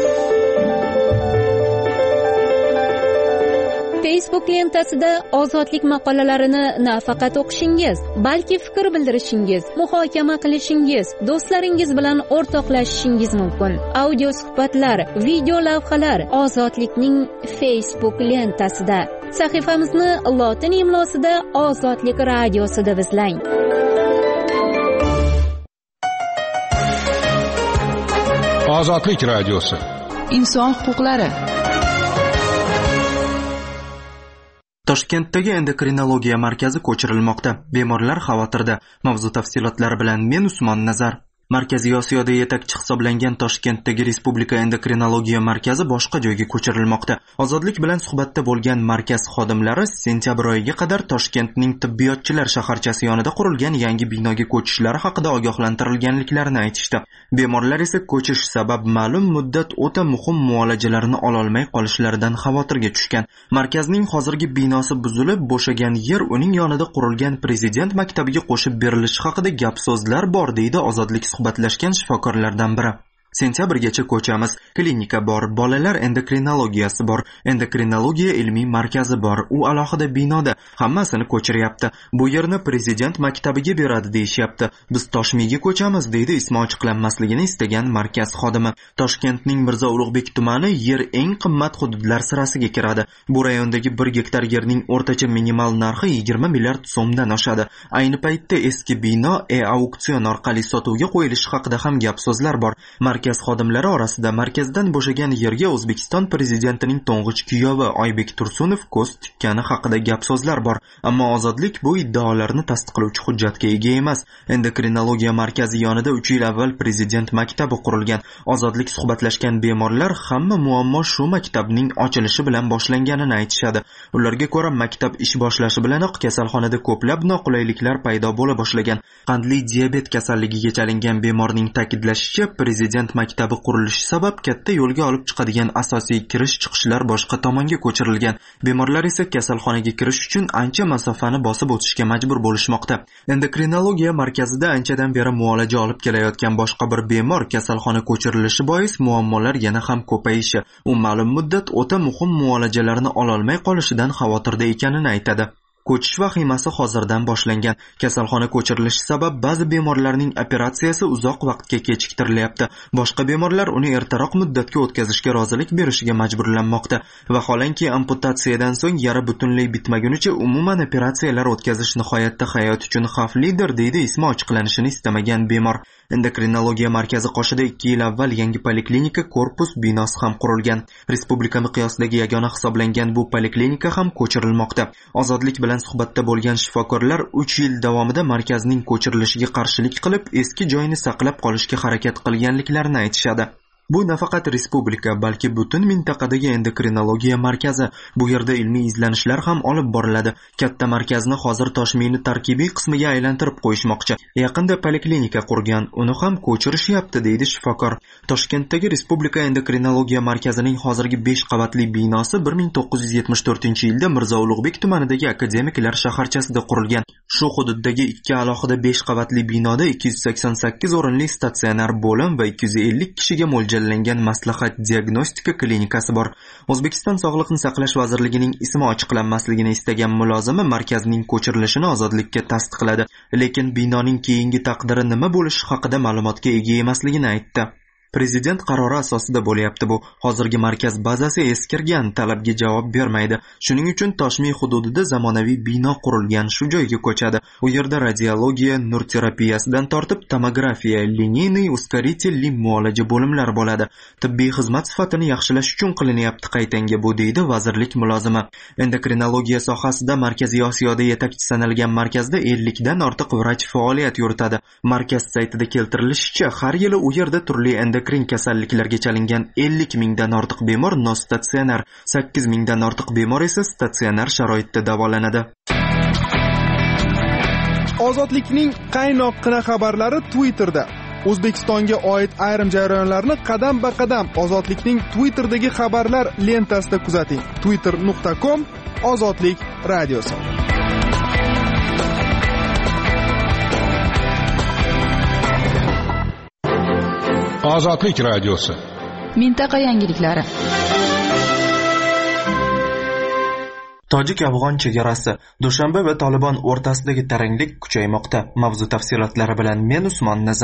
Facebook lentasida ozodlik maqolalarini nafaqat o'qishingiz, balki fikr bildirishingiz, muhokama qilishingiz, do'stlaringiz bilan o'rtoqlashishingiz mumkin. Audio suhbatlar, video lavhalar Ozodlikning Facebook lentasida. Sahifamizni lotin imlosida Ozodlik radiosi deb izlang. Ozodlik radiosi. Inson huquqlari. Toshkentdagi endokrinologiya markazi ko'chirilmoqda. Bemorlar xavotirda. Mavzu tafsilotlari bilan men Usmon Nazar. Markaziy Osiyoda yetakchi hisoblangan Toshkentdagi Respublika endokrinologiya markazi boshqa joyga ko'chirilmoqda. Ozodlik bilan suhbatda bo'lgan markaz xodimlari sentyabr oyiga qadar Toshkentning tibbiyotchilar shaharchasi yonida qurilgan yangi binoga ko'chishlari haqida ogohlantirilganliklarini aytishdi. Bemorlar esa ko'chish sabab ma'lum muddat o'ta muhim muolajalarni ololmay qolishlaridan xavotirga tushgan. Markazning hozirgi binosi buzilib, bo'shagan yer uning yonida qurilgan prezident maktabiga qo'shib berilishi haqida gap so'zlar bor, deydi Ozodlik suhbatlashgan shifokorlardan biri. Sentyabrgacha ko'chamiz. Klinika bor, bolalar endokrinologiyasi bor, endokrinologiya ilmiy markazi bor. U alohida binoda. Hammasini ko'chiryapti. Bu yerni prezident maktabiga beradi deyishyapti. Biz Toshmiyga ko'chamiz, deydi ismi ochiqlanmasligini istagan markaz xodimi. Toshkentning Mirzo Ulug'bek tumani yer eng qimmat hududlar sirasiga kiradi. Bu rayondagi 1 gektar yerning o'rtacha minimal narxi 20 milliard so'mdan oshadi. Ayni paytda eski bino auksion orqali sotuvga qo'yilishi haqida ham gap so'zlar bor. Markaz xodimlari orasida markazdan bo'shagan yerga O'zbekiston prezidentining to'ng'ich kuyovi Oybek Tursunov ko'z tikkani haqida gap so'zlar bor, ammo Ozodlik bu iddaolarni tasdiqlovchi hujjatga ega emas. Endokrinologiya markazi yonida 3 yil avval prezident maktabi qurilgan. Ozodlik suhbatlashgan bemorlar hamma muammo shu maktabning ochilishi bilan boshlanganini aytishadi. Ularga ko'ra, maktab ish boshlashi bilanoq kasalxonada ko'plab noqulayliklar paydo bo'la boshlagan. Qandli diabet kasalligiga chalingan bemorning ta'kidlashicha, prezident maktabi qurilishi sabab katta yo'lga olib chiqadigan asosiy kirish-chiqishlar boshqa tomonga ko'chirilgan. Bemorlar esa kasalxonaga kirish uchun ancha masofani bosib o'tishga majbur bo'lishmoqda. Endokrinologiya markazida anchadan beri muolaja olib kelayotgan boshqa bir bemor kasalxona ko'chirilishi bois muammolar yana ham ko'payishi, u ma'lum muddat o'ta muhim muolajalarni ololmay qolishidan xavotirda ekanini aytadi. Ko'chish vahimasi hozirdan boshlangan. Kasalxona ko'chirilishi sabab ba'zi bemorlarning operatsiyasi uzoq vaqtga kechiktirilyapti. Boshqa bemorlar uni ertaroq muddatga o'tkazishga rozilik berishiga majburlanmoqda. Vaholanki amputatsiyadan so'ng yara butunlay bitmagunicha umuman operatsiyalar o'tkazish nihoyatda hayot uchun xavflidir, deydi ismi ochiqlanishini istamagan bemor. Endokrinologiya markazi qoshida 2 yil avval yangi poliklinika korpus binosi ham qurilgan. Respublika miqyosidagi yagona hisoblangan bu poliklinika ham ko'chirilmoqda. Ozodlik bilan suhbatda bo'lgan shifokorlar 3 yil davomida markazning ko'chirilishiga qarshilik qilib, eski joyini saqlab qolishga harakat qilganliklarini aytishadi. Bu nafaqat respublika, balki butun mintaqadagi endokrinologiya markazi. Bu yerda ilmiy izlanishlar ham olib boriladi. Katta markazni hozir Toshmiyni tarkibiy qismiga aylantirib qo'yishmoqchi. Yaqinda poliklinika qurgan, uni ham ko'chirishyapti, deydi shifokor. Toshkentdagi Respublika endokrinologiya markazining hozirgi 5 qavatli binosi 1974-yilda Mirzo Ulug'bek tumanidagi akademiklar shaharchasida qurilgan. Shu hududdagi 2 alohida 5 qavatli binoda 288 o'rinli statsionar bo'lim va 250 kishiga mo'ljallangan maslahat diagnostika klinikasi bor. O'zbekiston Sog'liqni saqlash vazirligining ismi ochiqlanmasligini istagan mulozimi markazning ko'chirilishini Ozodlikka tasdiqladi, lekin binoning keyingi taqdiri nima bo'lishi haqida ma'lumotga ega emasligini aytdi. Prezident qarori asosida bo'lyapti bu. Hozirgi markaz bazasi eskirgan, talabga javob bermaydi. Shuning uchun Toshmiy hududida zamonaviy bino qurilgan, shu joyga ko'chadi. U yerda radiologiya, nur terapiyasidan tortib tomografiya, liniyniy uskaritelli muolaja bo'limlari bo'ladi. Tibbiy xizmat sifatini yaxshilash uchun qilinyapti qaytanga bu, deydi vazirlik mulozimi. Endokrinologiya sohasida Markaziy Osiyoda yetakchi sanalgan markazda 50 dan ortiq vrach faoliyat yuritadi. Markaz saytida keltirilishicha, har yili u yerda turli endokrin kasalliklarga chalingan 50 mingdan ortiq bemor nostatsionar, 8 mingdan ortiq bemor esa statsionar sharoitda davolanadi. Ozodlikning qaynoqqina xabarlari Twitterda. O'zbekistonga oid ayrim jarayonlarni qadam-ba-qadam Ozodlikning Twitter'dagi xabarlar lentasida kuzating. twitter.com/ozodlik radiosi. Ozodlik radiosi. Mintaqa yangiliklari. Tojik-afg'on chegarasi, Dushanbe va Tolibon o'rtasidagi taranglik kuchaymoqda. Mavzu tafsilotlari bilan men Usmon Nazar.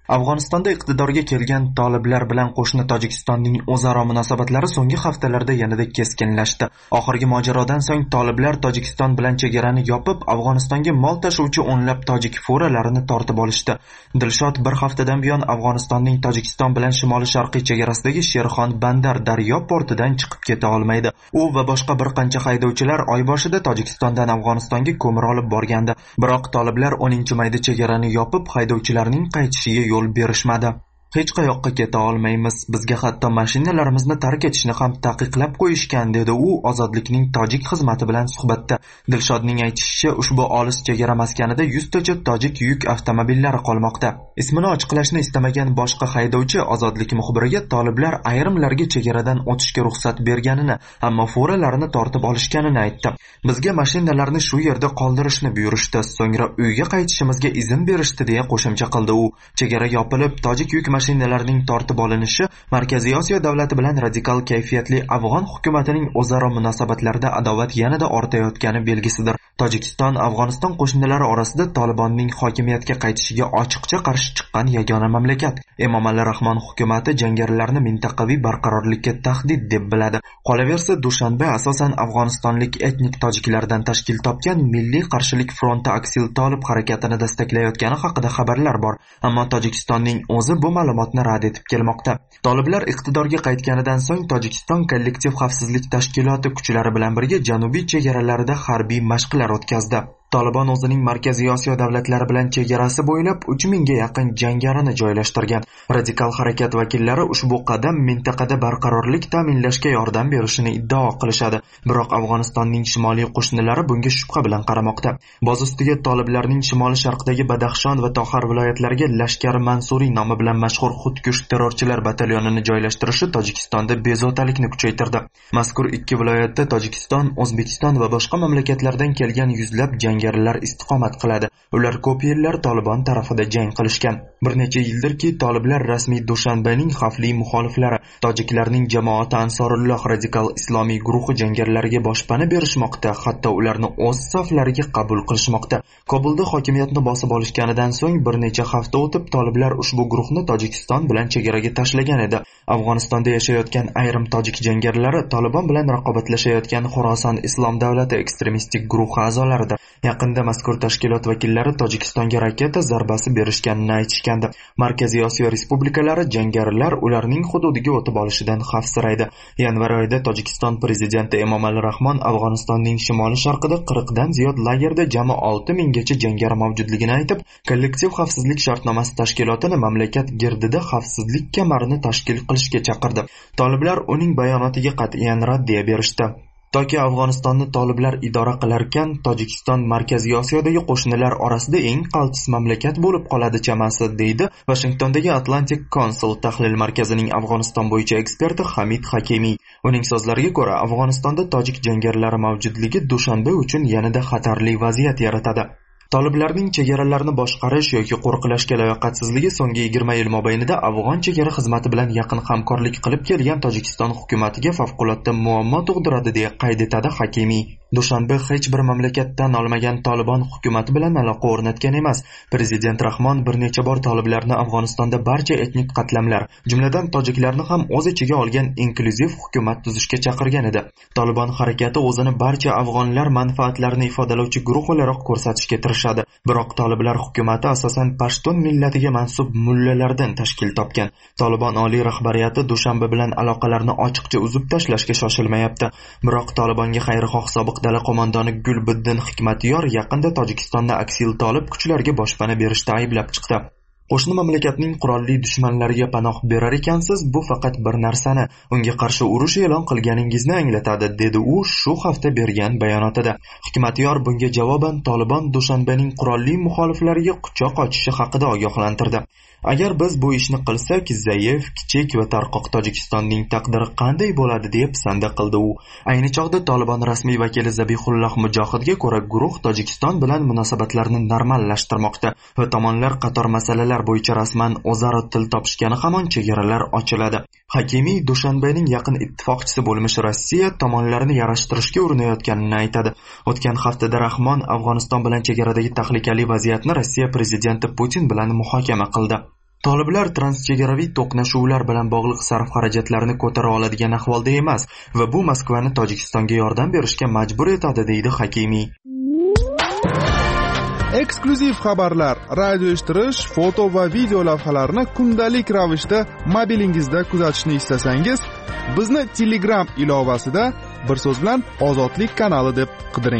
Afg'onistonda iqtidorga kelgan toliblar bilan qo'shni Tojikistonning o'zaro munosabatlari so'nggi haftalarda yanada keskinlashdi. Oxirgi mojarodan so'ng toliblar Tojikiston bilan chegarani yopib, Afg'onistonga mol tashuvchi o'nlab tojik furalarini tortib olishdi. Dilshod bir haftadan buyon Afg'onistonning Tojikiston bilan shimoli-sharqiy chegarasidagi Sherxon Bandar daryo portidan chiqib keta olmaydi. U va boshqa bir qancha haydovchilar oy boshida Tojikistondan Afg'onistonga ko'mir olib borgandi. Biroq toliblar 10-mayda chegarani yopib, haydovchilarning qaytishiga yo'l berishmadi. Hech qayoqqa keta olmaymiz. Bizga hatto mashinalarimizni tark etishni ham taqiqlab qo'yishgan, dedi u Ozodlikning tojik xizmati bilan suhbatda. Dilshodning aytishicha, ushbu olis chegara maskanida 100 tacha tojik yuk avtomobillari qolmoqda. Ismini ochiqlashni istamagan boshqa haydovchi Ozodlik muxbiriga toliblar ayrimlarga chegaradan o'tishga ruxsat berganini, ammo furalarini tortib olishganini aytdi. Bizga mashinalarni shu yerda qoldirishni buyurishdi, so'ngra uyga qaytishimizga izn berishdi, deya qo'shimcha qildi u. Chegara yopilib, tojik yuk mashinalarning tortib olinishi Markaziy Osiyo davlati bilan radikal kayfiyatli afg'on hukumatining o'zaro munosabatlarida adovat yanada ortayotgani belgisidir. Tojikiston Afg'oniston qo'shnilari orasida Tolibonning hokimiyatga qaytishiga ochiqcha qarshi chiqqan yagona mamlakat. Emomali Rahmon hukumati jangarilarni mintaqaviy barqarorlikka tahdid deb biladi. Qolaversa, Dushanbe asosan afg'onistonlik etnik tojiklardan tashkil topgan Milliy qarshilik fronti Aksil Tolib harakatini destaklayotgani haqida xabarlar bor, ammo Tojikistonning o'zi bu ma'lumotni rad etib kelmoqda. Toliblar iqtidorga qaytganidan so'ng Tojikiston kollektiv xavfsizlik tashkiloti kuchlari bilan birga janubiy chegaralarida harbiy mashqlar o'tkazdi. Tolibon o'zining Markaziy Osiyo davlatlari bilan chegarasi bo'ylab 3000 ga yaqin jangarini joylashtirgan. Radikal harakat vakillari ushbu qadam mintaqada barqarorlik ta'minlashga yordam berishini iddao qilishadi. Biroq Afg'onistonning shimoliy qo'shnilari bunga shubha bilan qaramoqda. Boz ustiga toliblarning shimoli-sharqdagi Badaxshon va Toxar viloyatlariga Lashkar Mansuriy nomi bilan mashhur xudkush terrorchilar batalyonini joylashtirishi Tojikistonda bezovtalikni kuchaytirdi. Mazkur ikki viloyatda Tojikiston, O'zbekiston va boshqa mamlakatlardan kelgan yuzlab jangarilar istiqomat qiladi. Ular ko'p yillar Tolibon tarafida jang qilishgan. Bir necha yildirki, toliblar rasmiy Dushanbening xavfli muxoliflari, tojiklarning jamoati Ansorulloh radikal islomiy guruhi jangarilariga boshpana berishmoqda, hatto ularni o'z saflariga qabul qilishmoqda. Kobulda hokimiyatni bosib olishganidan so'ng bir necha hafta o'tib, toliblar ushbu guruhni Tojikiston bilan chegaraga tashlagan edi. Afg'onistonda yashayotgan ayrim tojik jangarilari Tolibon bilan raqobatlashayotgan Xorason Islom davlati ekstremistik guruhi a'zolaridir. Yaqinda mazkur tashkilot vakillari Tojikistonga raketa zarbasi berishganini aytishgandi. Markaziy Osiyo respublikalari jangarilar ularning hududiga o'tib olishidan xavfsiraydi. Yanvar oyida Tojikiston prezidenti Emomali Rahmon Afg'onistonning shimoli-sharqida 40 dan ziyod lagerda jami 6000 gacha jangari mavjudligini aytib, kollektiv xavfsizlik shartnomasi tashkilotini mamlakat girdida xavfsizlik kamarini tashkil qilishga chaqirdi. Toliblar uning bayonotiga qat'iyan raddiya berishdi. Toki Afg'onistonni toliblar idora qilarkan, Tojikiston Markaziy Osiyodagi qo'shnilar orasida eng qaltis mamlakat bo'lib qoladi chamasi, deydi Washingtondagi Atlantic Council tahlil markazining Afg'oniston bo'yicha eksperti Hamid Hakimiy. Uning so'zlariga ko'ra, Afg'onistonda tojik jangarilari mavjudligi Dushanbe uchun yanada xatarli vaziyat yaratadi. Toliblarning chegaralarni boshqarish yoki qo'riqlashga layoqatsizligi so'nggi 20 yil mobaynida afg'on chegara xizmati bilan yaqin hamkorlik qilib kelgan Tojikiston hukumatiga favqulodda muammo tug'diradi, deya qayd etadi Hakimiy. Dushanbe hech bir mamlakatdan olmagan Tolibon hukumati bilan aloqa o'rnatgan emas. Prezident Rahmon bir necha bor toliblarni Afg'onistonda barcha etnik qatlamlar, jumladan tojiklarni ham o'z ichiga olgan inklyuziv hukumat tuzishga chaqirgan edi. Tolibon harakati o'zini barcha afg'onlar manfaatlarini ifodalovchi guruh o'laroq ko'rsatishga tirishadi. Biroq toliblar hukumati asosan pashtun millatiga mansub mullalardan tashkil topgan. Tolibon oliy rahbariyati Dushanbe bilan aloqalarni ochiqcha uzib tashlashga shoshilmayapti. Biroq Tolibonga xayrixoh sobiq dala qo'mondoni Gulbuddin Hikmatyor yaqinda Tojikistonda Aksil Tolib kuchlarga boshpana berishda ayblab chiqdi. Qo'shni mamlakatning qurolli dushmanlariga panoh berar ekansiz, bu faqat bir narsani, unga qarshi urush e'lon qilganingizni anglatadi, dedi u shu hafta bergan bayonotida. Hikmatyor bunga javoban Tolibon Dushanbening qurolli muxoliflariga quchoq ochishi haqida ogohlantirdi. Agar biz bu ishni qilsak, zaif, kichik va tarqoq Tojikistonning taqdiri qanday bo'ladi, deb pisanda qildi u. Ayni chog'da Tolibon rasmiy vakili Zabihulloh Mujohidga ko'ra, guruh Tojikiston bilan munosabatlarni normallashtirmoqda va tomonlar qator masalalar bo'yicha rasman o'zaro til topishgani hamon chegaralar ochiladi. Hakimiy Dushanbening yaqin ittifoqchisi bo'lmish Rossiya tomonlarni yarashtirishga urinayotganini aytadi. O'tgan haftada Rahmon Afg'oniston bilan chegaradagi tahlikali vaziyatni Rossiya prezidenti Putin bilan muhokama qildi. Toliblar transchegaraviy to'qnashuvlar bilan bog'liq sarf-xarajatlarni ko'tara oladigan ahvolda emas va bu Moskvani Tojikistonga yordam berishga majbur etadi, deydi Hakimiy. Eksklyuziv xabarlar, radio eshittirish, foto va video lavhalarni kundalik ravishda mobilingizda kuzatishni istasangiz, bizni Telegram ilovasida bir so'z bilan Ozodlik kanali deb qidiring.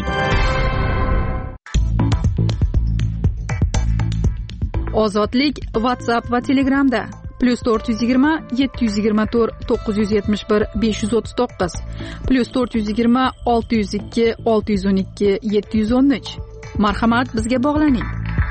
Ozodlik WhatsApp va Telegramda +420 724 971 539 +420 602 612 713. Marhamat, bizga bog'laning.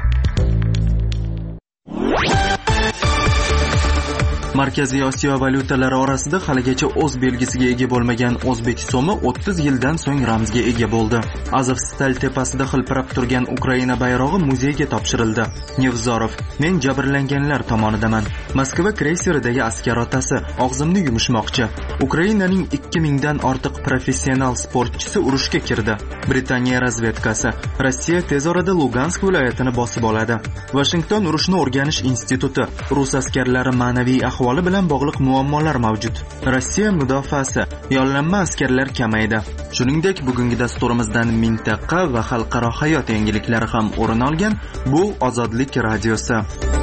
Markaziy Osiyo valyutalari orasida haligacha o'z belgisiga ega bo'lmagan o'zbek so'mi 30 yildan so'ng ramzga ega bo'ldi. Azovstal tepasida hilpirab turgan Ukraina bayrog'i muzeyga topshirildi. Nevzorov: "Men jabrlanganlar tomonidaman." Moskva kreyseridagi askar otasi: "Og'zimni yumishmoqchi." Ukrainaning 2000 dan ortiq professional sportchisi urushga kirdi. Britaniya razvedkasi: Rossiya tez orada Lugansk viloyatini bosib oladi. Washington urushni o'rganish instituti: rus askarlari ma'naviy ahvoli bilan bog'liq muammolar mavjud. Rossiya mudofaasi: yollanma askarlar kamaydi. Shuningdek, bugungi dasturimizdan mintaqa va xalqaro hayot yangiliklari ham o'rin olgan. Bu Ozodlik radiosi.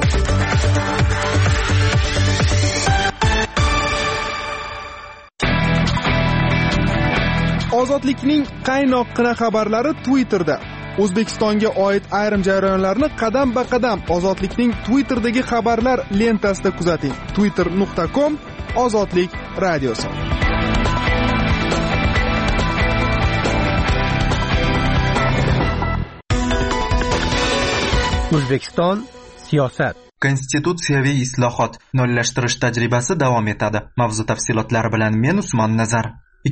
Ozodlikning qaynoqqina xabarlari Twitterda. O'zbekistonga oid ayrim jarayonlarni qadam-ba-qadam Ozodlikning Twitterdagi xabarlar lentasida kuzating. twitter.com Ozodlik radiosi. O'zbekiston siyosat. Konstitutsiyaviy islohot nollashtirish tajribasi davom etadi. Mavzu tafsilotlari bilan men Usmon Nazar.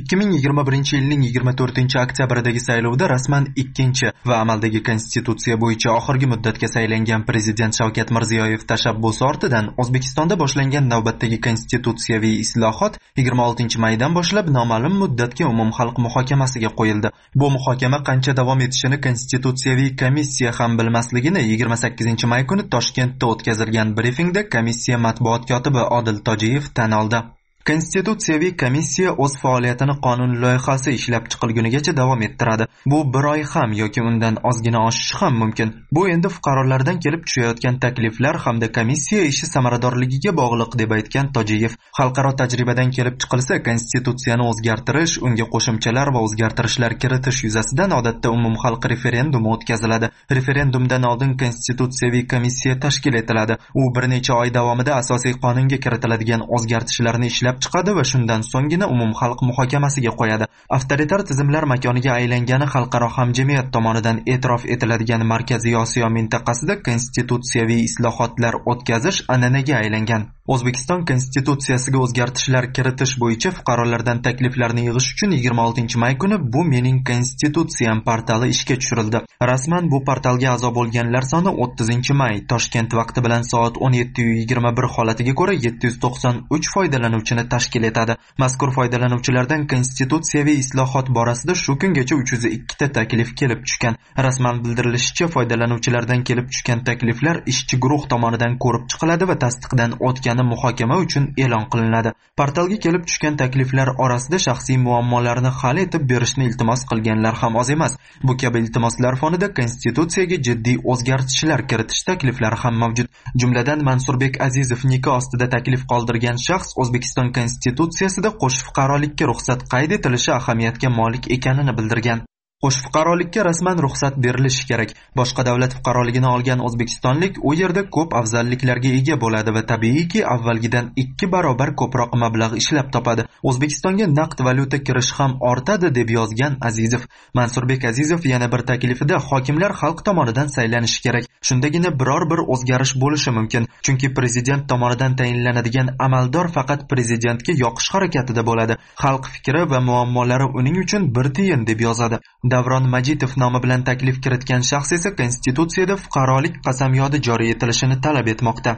2021 yilning 24-oktyabrdagi saylovda rasman ikkinchi va amaldagi konstitutsiya bo'yicha oxirgi muddatga saylangan prezident Shavkat Mirziyoyev tashabbusi ortidan O'zbekistonda boshlangan navbatdagi konstitutsiyaviy islohot 26-maydan boshlab noma'lum muddatga umumxalq muhokamasiga qo'yildi. Bu muhokama qancha davom etishini konstitutsiyaviy komissiya ham bilmasligini 28-may kuni Toshkentda o'tkazilgan brifingda komissiya matbuot kotibi Odil Tojiyev tan oldi. Konstitutsiyaviy komissiya o'z faoliyatini qonun loyihasi ishlab chiqilgunigacha davom ettiradi. Bu bir oy ham yoki undan ozgina oshishi ham mumkin. Bu endi fuqarolardan kelib tushayotgan takliflar hamda komissiya ishi samaradorligiga bog'liq deb aytgan Tojiyev. Xalqaro tajribadan kelib chiqilsa, konstitutsiyani o'zgartirish, unga qo'shimchalar va o'zgartirishlar kiritish yuzasidan odatda umumxalq referendumi o'tkaziladi. Referendumdan oldin konstitutsiyaviy komissiya tashkil etiladi. U bir necha oy davomida asosiy qonunga kiritiladigan o'zgartirishlarni ishlab chiqadi va shundan so'nggina umumxalq muhokamasiga qo'yadi. Avtoritar tizimlar makoniga aylangani xalqaro hamjamiyat tomonidan e'tirof etiladigan Markaziy Osiyo mintaqasida konstitutsiyaviy islohotlar o'tkazish an'anaga aylangan. O'zbekiston konstitutsiyasiga o'zgartirishlar kiritish bo'yicha fuqarolardan takliflarni yig'ish uchun 26-may kuni Bu mening konstitutsiyam portali ishga tushirildi. Rasman bu portalga a'zo bo'lganlar soni 30-may Toshkent vaqti bilan soat 17:21 holatiga ko'ra 793 foydalanuvchini tashkil etadi. Mazkur foydalanuvchilardan konstitutsiyaviy islohot borasida shu kungacha 302 ta taklif kelib tushgan. Rasman bildirilishicha, foydalanuvchilardan kelib tushgan takliflar ishchi guruh tomonidan ko'rib chiqiladi va tasdiqdan o'tgani muhokama uchun e'lon qilinadi. Portalga kelib tushgan takliflar orasida shaxsiy muammolarni hal etib berishni iltimos qilganlar ham oz emas. Bu kabi iltimoslar fonida konstitutsiyaga jiddiy o'zgartirishlar kiritish takliflari ham mavjud. Jumladan Mansurbek Azizov nikoh ostida taklif qoldirgan shaxs O'zbekiston konstitutsiyasida qo'shni fuqarolikka ruxsat qayd etilishi ahamiyatga molik ekanini bildirgan. Qo'shni fuqarolikka rasman ruxsat berilishi kerak. Boshqa davlat fuqaroligini olgan o'zbekistonlik u yerda ko'p afzalliklarga ega bo'ladi va tabiiyki avvalgidan 2 barobar ko'proq mablag' ishlab topadi. O'zbekistonga naqd valyuta kirish ham ortadi deb yozgan Azizov. Mansurbek Azizov yana bir taklifida hokimlar xalq tomonidan saylanishi kerak. Shundagina biror bir o'zgarish bo'lishi mumkin. Chunki prezident tomonidan tayinlanadigan amaldor faqat prezidentga yoqish harakatida bo'ladi. Xalq fikri va muammolari uning uchun bir tiyin deb yozadi. Davron Majitov nomi bilan taklif kiritgan shaxs esa konstitutsiyada fuqarolik qasamyodi joriy etilishini talab etmoqda.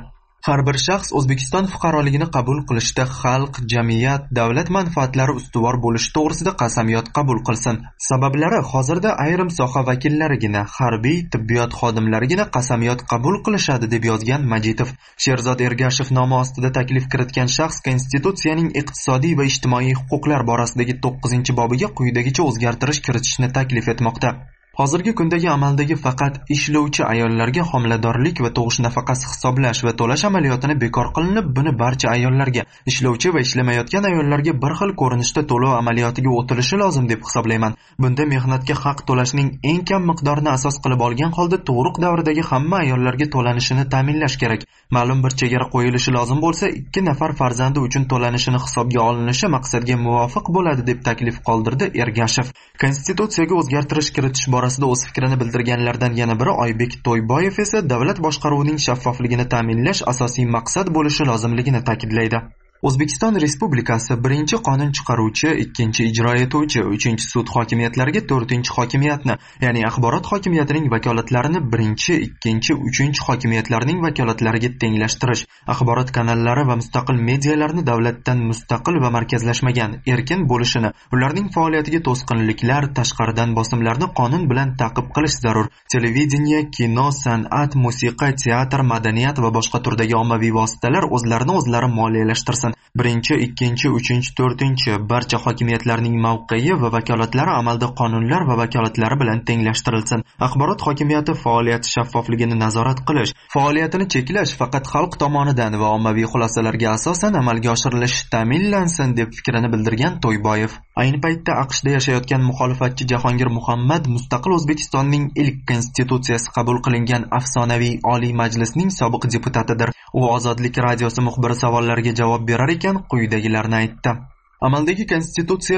Har bir shaxs O'zbekiston fuqaroligini qabul qilishda xalq, jamiyat, davlat manfaatlari ustuvor bo'lishi to'g'risida qasamyod qabul qilsin. Sabablari hozirda ayrim soha vakillarigina, harbiy, tibbiyot xodimlarigina qasamyod qabul qilishadi deb yozgan Majitov. Sherzod Ergashev nomi ostida taklif kiritgan shaxs Konstitutsiyaning iqtisodiy va ijtimoiy huquqlar borasidagi 9-bobiga quyidagicha o'zgartirish kiritishni taklif etmoqda. Hozirgi kundagi amaldagi faqat ishlovchi ayollarga homiladorlik va tug'ish nafaqasi hisoblash va to'lash amaliyotini bekor qilinib, buni barcha ayollarga, ishlovchi va ishlamayotgan ayollarga bir xil ko'rinishda to'lov amaliyotiga o'tilishi lozim deb hisoblayman. Bunda mehnatga haq to'lashning eng kam miqdorini asos qilib olgan holda tug'ruq davridagi hamma ayollarga to'lanishini ta'minlash kerak. Ma'lum bir chegara qo'yilishi lozim bo'lsa, 2 nafar farzandi uchun to'lanishini hisobga olinishi maqsadga muvofiq bo'ladi deb taklif qoldirdi Ergashev. Konstitutsiyaga o'zgartirish kiritish borasida o'z fikrini bildirganlardan yana biri Oybek To'yboyev esa davlat boshqaruvining shaffofligini ta'minlash asosiy maqsad bo'lishi lozimligini ta'kidlaydi. O'zbekiston Respublikasi 1-qonun chiqaruvchi, 2-ijro etuvchi, 3-sud hokimiyatlariga 4-hokimiyatni, ya'ni axborot hokimiyatining vakolatlarini 1-, 2-, 3-hokimiyatlarning vakolatlariga tenglashtirish, axborot kanallari va mustaqil medialarni davlatdan mustaqil va markazlashmagan, erkin bo'lishini, ularning faoliyatiga to'sqinliklar, tashqaridan bosimlarni qonun bilan ta'qib qilish zarur. Televideniya, kino, san'at, musiqa, teatr, madaniyat va boshqa turdagi ommaviy vositalar o'zlarini o'zlari moliyalashtirsin. 1, 2, 3, 4 barcha hokimiyatlarning mavqei va vakolatlari amalda qonunlar va vakolatlari bilan tenglashtirilsin. Axborot hokimiyati faoliyati shaffofligini nazorat qilish, faoliyatini cheklash faqat xalq tomonidan va ommaviy xulosalarga asosan amalga oshirilishi ta'minlansin deb fikrini bildirgan To'yboyev. Ayni paytda AQShda yashayotgan muxolifatchi Jahongir Muhammad mustaqil O'zbekistonning ilk konstitutsiyasi qabul qilingan afsonaviy Oliy Majlisning sobiq deputatidir. U Ozodlik radiosi muxbiri savollariga javob berar ekan quyidagilarni aytdi. Amaldagi konstitutsiya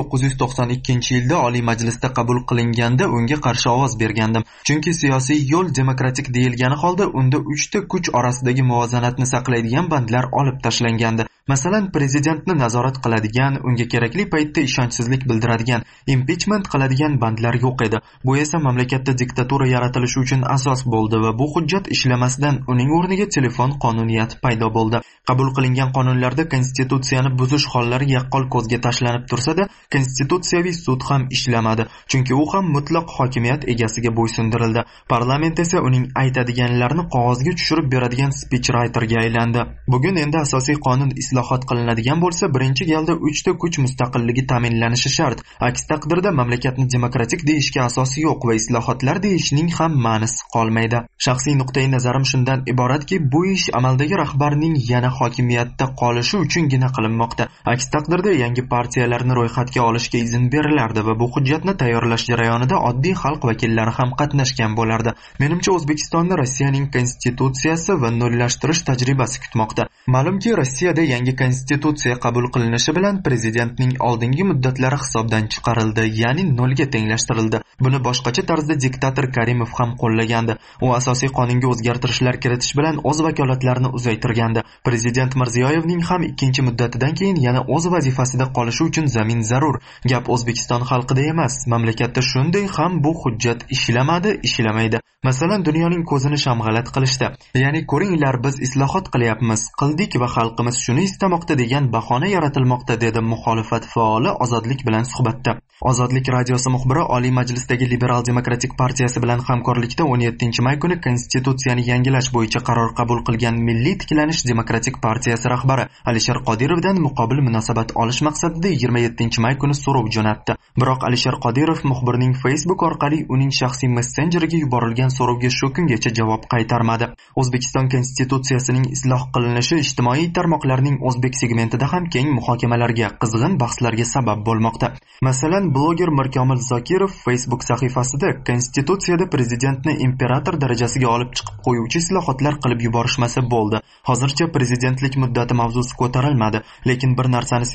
1992-yilda Oliy Majlisda qabul qilinganda unga qarshi ovoz bergandim. Chunki siyosiy yo'l demokratik deyilgani holda unda 3 ta kuch orasidagi muvozanatni saqlaydigan bandlar olib tashlangandi. Masalan, prezidentni nazorat qiladigan, unga kerakli paytda ishonchsizlik bildiradigan, impichment qiladigan bandlar yo'q edi. Bu esa mamlakatda diktatura yaratilishi uchun asos bo'ldi va bu hujjat ishlamasdan uning o'rniga telefon qonuniyati paydo bo'ldi. Qabul qilingan qonunlarda konstitutsiyani buzish hollari yaqqol ko'zga tashlanib tursa-da, konstitutsiyaviy sud ham ishlamadi, chunki u ham mutlaq hokimiyat egasiga bo'ysundirildi. Parlament esa uning aytadiganlarini qog'ozga tushirib beradigan speechwriterga aylandi. Bugun endi asosiy qonun islohot qilinadigan bo'lsa, birinchi galda 3 ta kuch mustaqilligi ta'minlanishi shart. Aks taqdirda mamlakatni demokratik deyishga asos yo'q va islohotlar deyishning ham ma'nosi qolmaydi. Shaxsiy nuqtai nazarim shundan iboratki, bu ish amaldagi rahbarning yana hokimiyatda qolishi uchungina qilinmoqda. Aks taqdirda yangi partiyalarni ro'yxatga olishga izn berilardi va bu hujjatni tayyorlash jarayonida oddiy xalq vakillari ham qatnashgan bo'lardi. Menimcha O'zbekistonni Rossiyaning konstitutsiyasi va nollashtirish tajribasi kutmoqda. Ma'lumki, Rossiyada yangi konstitutsiya qabul qilinishi bilan prezidentning oldingi muddatlari hisobdan chiqarildi, ya'ni nolga tenglashtirildi. Buni boshqacha tarzda diktator Karimov ham qo'llagandi. U asosiy qonunga o'zgartirishlar kiritish bilan o'z vakolatlarini uzaytirgandi. Prezident Mirziyoyevning ham 2-muddatidan keyin yana o'z vazifasida qolishi uchun zamin zarur. Gap O'zbekiston xalqida emas, mamlakatda shunday ham bu hujjat ishlamaydi. Masalan, dunyoning ko'zini shamg'alat qilishda. Ya'ni ko'ringlar, biz islohot qilyapmiz, qildik va xalqimiz shuni istamoqda degan bahona yaratilmoqda, dedi muxolifat faoli Ozodlik bilan suhbatda. Ozodlik radiosi muxbiri Oliy Majlisdagi Liberal demokratik partiyasi bilan hamkorlikda 17-may kuni konstitutsiyani yangilash bo'yicha qaror qabul qilgan Milliy tiklanish demokratik partiyasi rahbari Alisher Qodirovdan muqobil munosabat olish maqsadida 27-may kuni so'rov jo'natdi. Biroq Alisher Qodirov muxbirning Facebook orqali uning shaxsiy messenjeriga yuborilgan so'rovga shu kungacha javob qaytarmadi. O'zbekiston konstitutsiyasining isloh qilinishi ijtimoiy tarmoqlarning o'zbek segmentida ham keng muhokamalarga, qizg'in bahslarga sabab bo'lmoqda. Masalan, bloger Mirkomil Zokirov Facebook sahifasida konstitutsiyada prezidentni imperator darajasiga olib chiqib qo'yuvchi islohotlar qilib yuborishmasa bo'ldi. Hozircha prezidentlik muddati mavzusi ko'tarilmadi, lekin bir narsani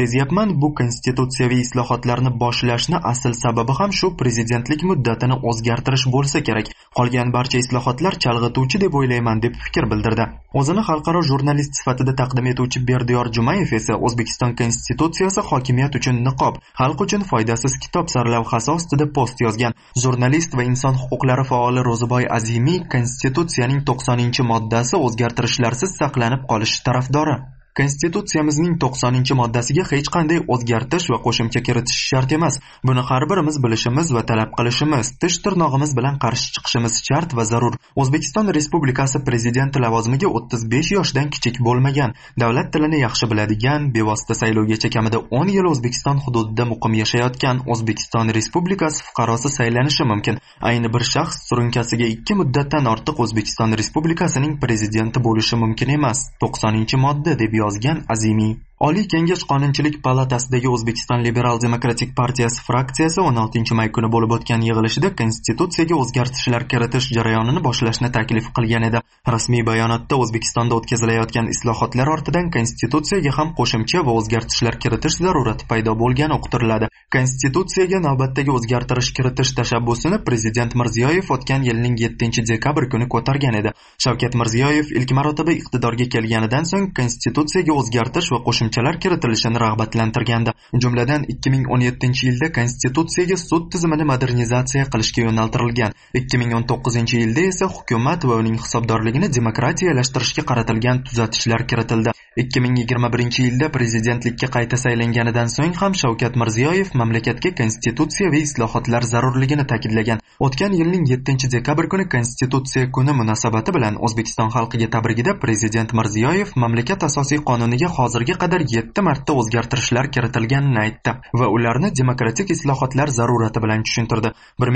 sezyapman, bu konstitutsiyaviy islohotlarni boshlashni asl sababi ham shu prezidentlik muddatini o'zgartirish bo'lsa kerak. Qolgan barcha islohotlar chalg'ituvchi deb o'ylayman, deb fikr bildirdi. O'zini xalqaro jurnalist sifatida taqdim etuvchi Berdiyor Jumayev esa O'zbekiston konstitutsiyasi hokimiyat uchun niqob, xalq uchun foydasiz kitob sarlavhasi ostida post yozgan. Jurnalist va inson huquqlari faoli Ro'ziboy Azimiy konstitutsiyaning 90-moddasi o'zgartirishlarsiz saqlanib qolishi tarafdori. Konstitutsiyamizning 90-moddasiga hech qanday o'zgartirish va qo'shimcha kiritish shart emas. Buni har birimiz bilishimiz va talab qilishimiz, tish tirnog'imiz bilan qarshi chiqishimiz shart va zarur. O'zbekiston Respublikasi prezidenti lavozimiga 35 yoshdan kichik bo'lmagan, davlat tilini yaxshi biladigan, bevosita saylovgacha kamida 10 yil O'zbekiston hududida muqim yashayotgan O'zbekiston Respublikasi fuqarosi saylanishi mumkin. Ayni bir shaxs surunkasiga 2 muddatdan ortiq O'zbekiston Respublikasining prezidenti bo'lishi mumkin emas. 90-modda deb yozgan Azimiy. Oliy Kengash Qonunchilik palatasidagi O'zbekiston Liberal Demokratik partiyasi fraksiyasi 16-may kuni bo'lib o'tgan yig'ilishida konstitutsiyaga o'zgartishlar kiritish jarayonini boshlashni taklif qilgan edi. Rasmiy bayonotda O'zbekistonda o'tkazilayotgan islohotlar ortidan konstitutsiyaga ham qo'shimcha va o'zgartishlar kiritish zarurati paydo bo'lgani uqtiriladi. Konstitutsiyaga navbatdagi o'zgartirish kiritish tashabbusini Prezident Mirziyoyev o'tgan yilning 7-dekabr kuni ko'targan edi. Shavkat Mirziyoyev ilk marotaba iqtidorga kelganidan so'ng konstitutsiyaga o'zgartirish va qo'shimchalar kiritilishini rag'batlantirgandi. Jumladan 2017-yilda konstitutsiyaga sud tizimini modernizatsiya qilishga yo'naltirilgan. 2019-yilda esa hukumat va uning hisobdorligini demokratiyalashtirishga qaratilgan tuzatishlar kiritildi. 2021-yilda prezidentlikka qayta saylanganidan so'ng ham Shavkat Mirziyoyev mamlakatga konstitutsiyaviy islohotlar zarurligini ta'kidlagan. O'tgan yilning 7-dekabr kuni Konstitutsiya kuni munosabati bilan O'zbekiston xalqiga tabrigida Prezident Mirziyoyev mamlakat asosiy qonuniga hozirga qadar 7 marta o'zgartirishlar kiritilganini aytdi va ularni demokratik islohotlar zarurati bilan tushuntirdi.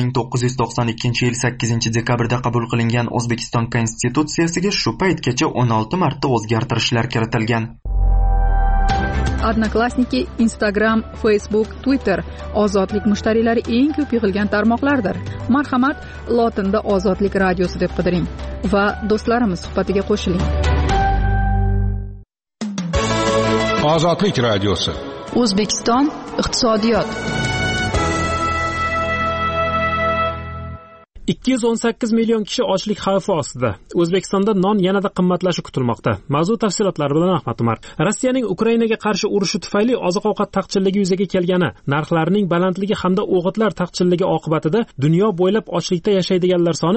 1992-yil 8-dekabrda qabul qilingan O'zbekiston konstitutsiyasiga shu paytgacha 16 marta o'zgartirishlar kiritilgan. Odnoklassniki, Instagram, Facebook, Twitter ozodlik mushtariylari eng ko'p yig'ilgan tarmoqlardir. Marhamat, lotinda Ozodlik radiosi deb qidiring va do'stlarimiz suhbatiga qo'shiling. Ozodlik radiosi. O'zbekiston iqtisodiyot. 218 million kishi ochlik xavfi ostida. O'zbekistonda non yanada qimmatlashi kutilmoqda. Mavzu tafsilotlari bilan Ahmad Umar. Rossiyaning Ukrainaga qarshi urushi tufayli oziq-ovqat taqchilligi yuzaga kelgani, narxlarning balandligi hamda o'g'itlar taqchilligi oqibatida dunyo bo'ylab ochlikda yashaydiganlar soni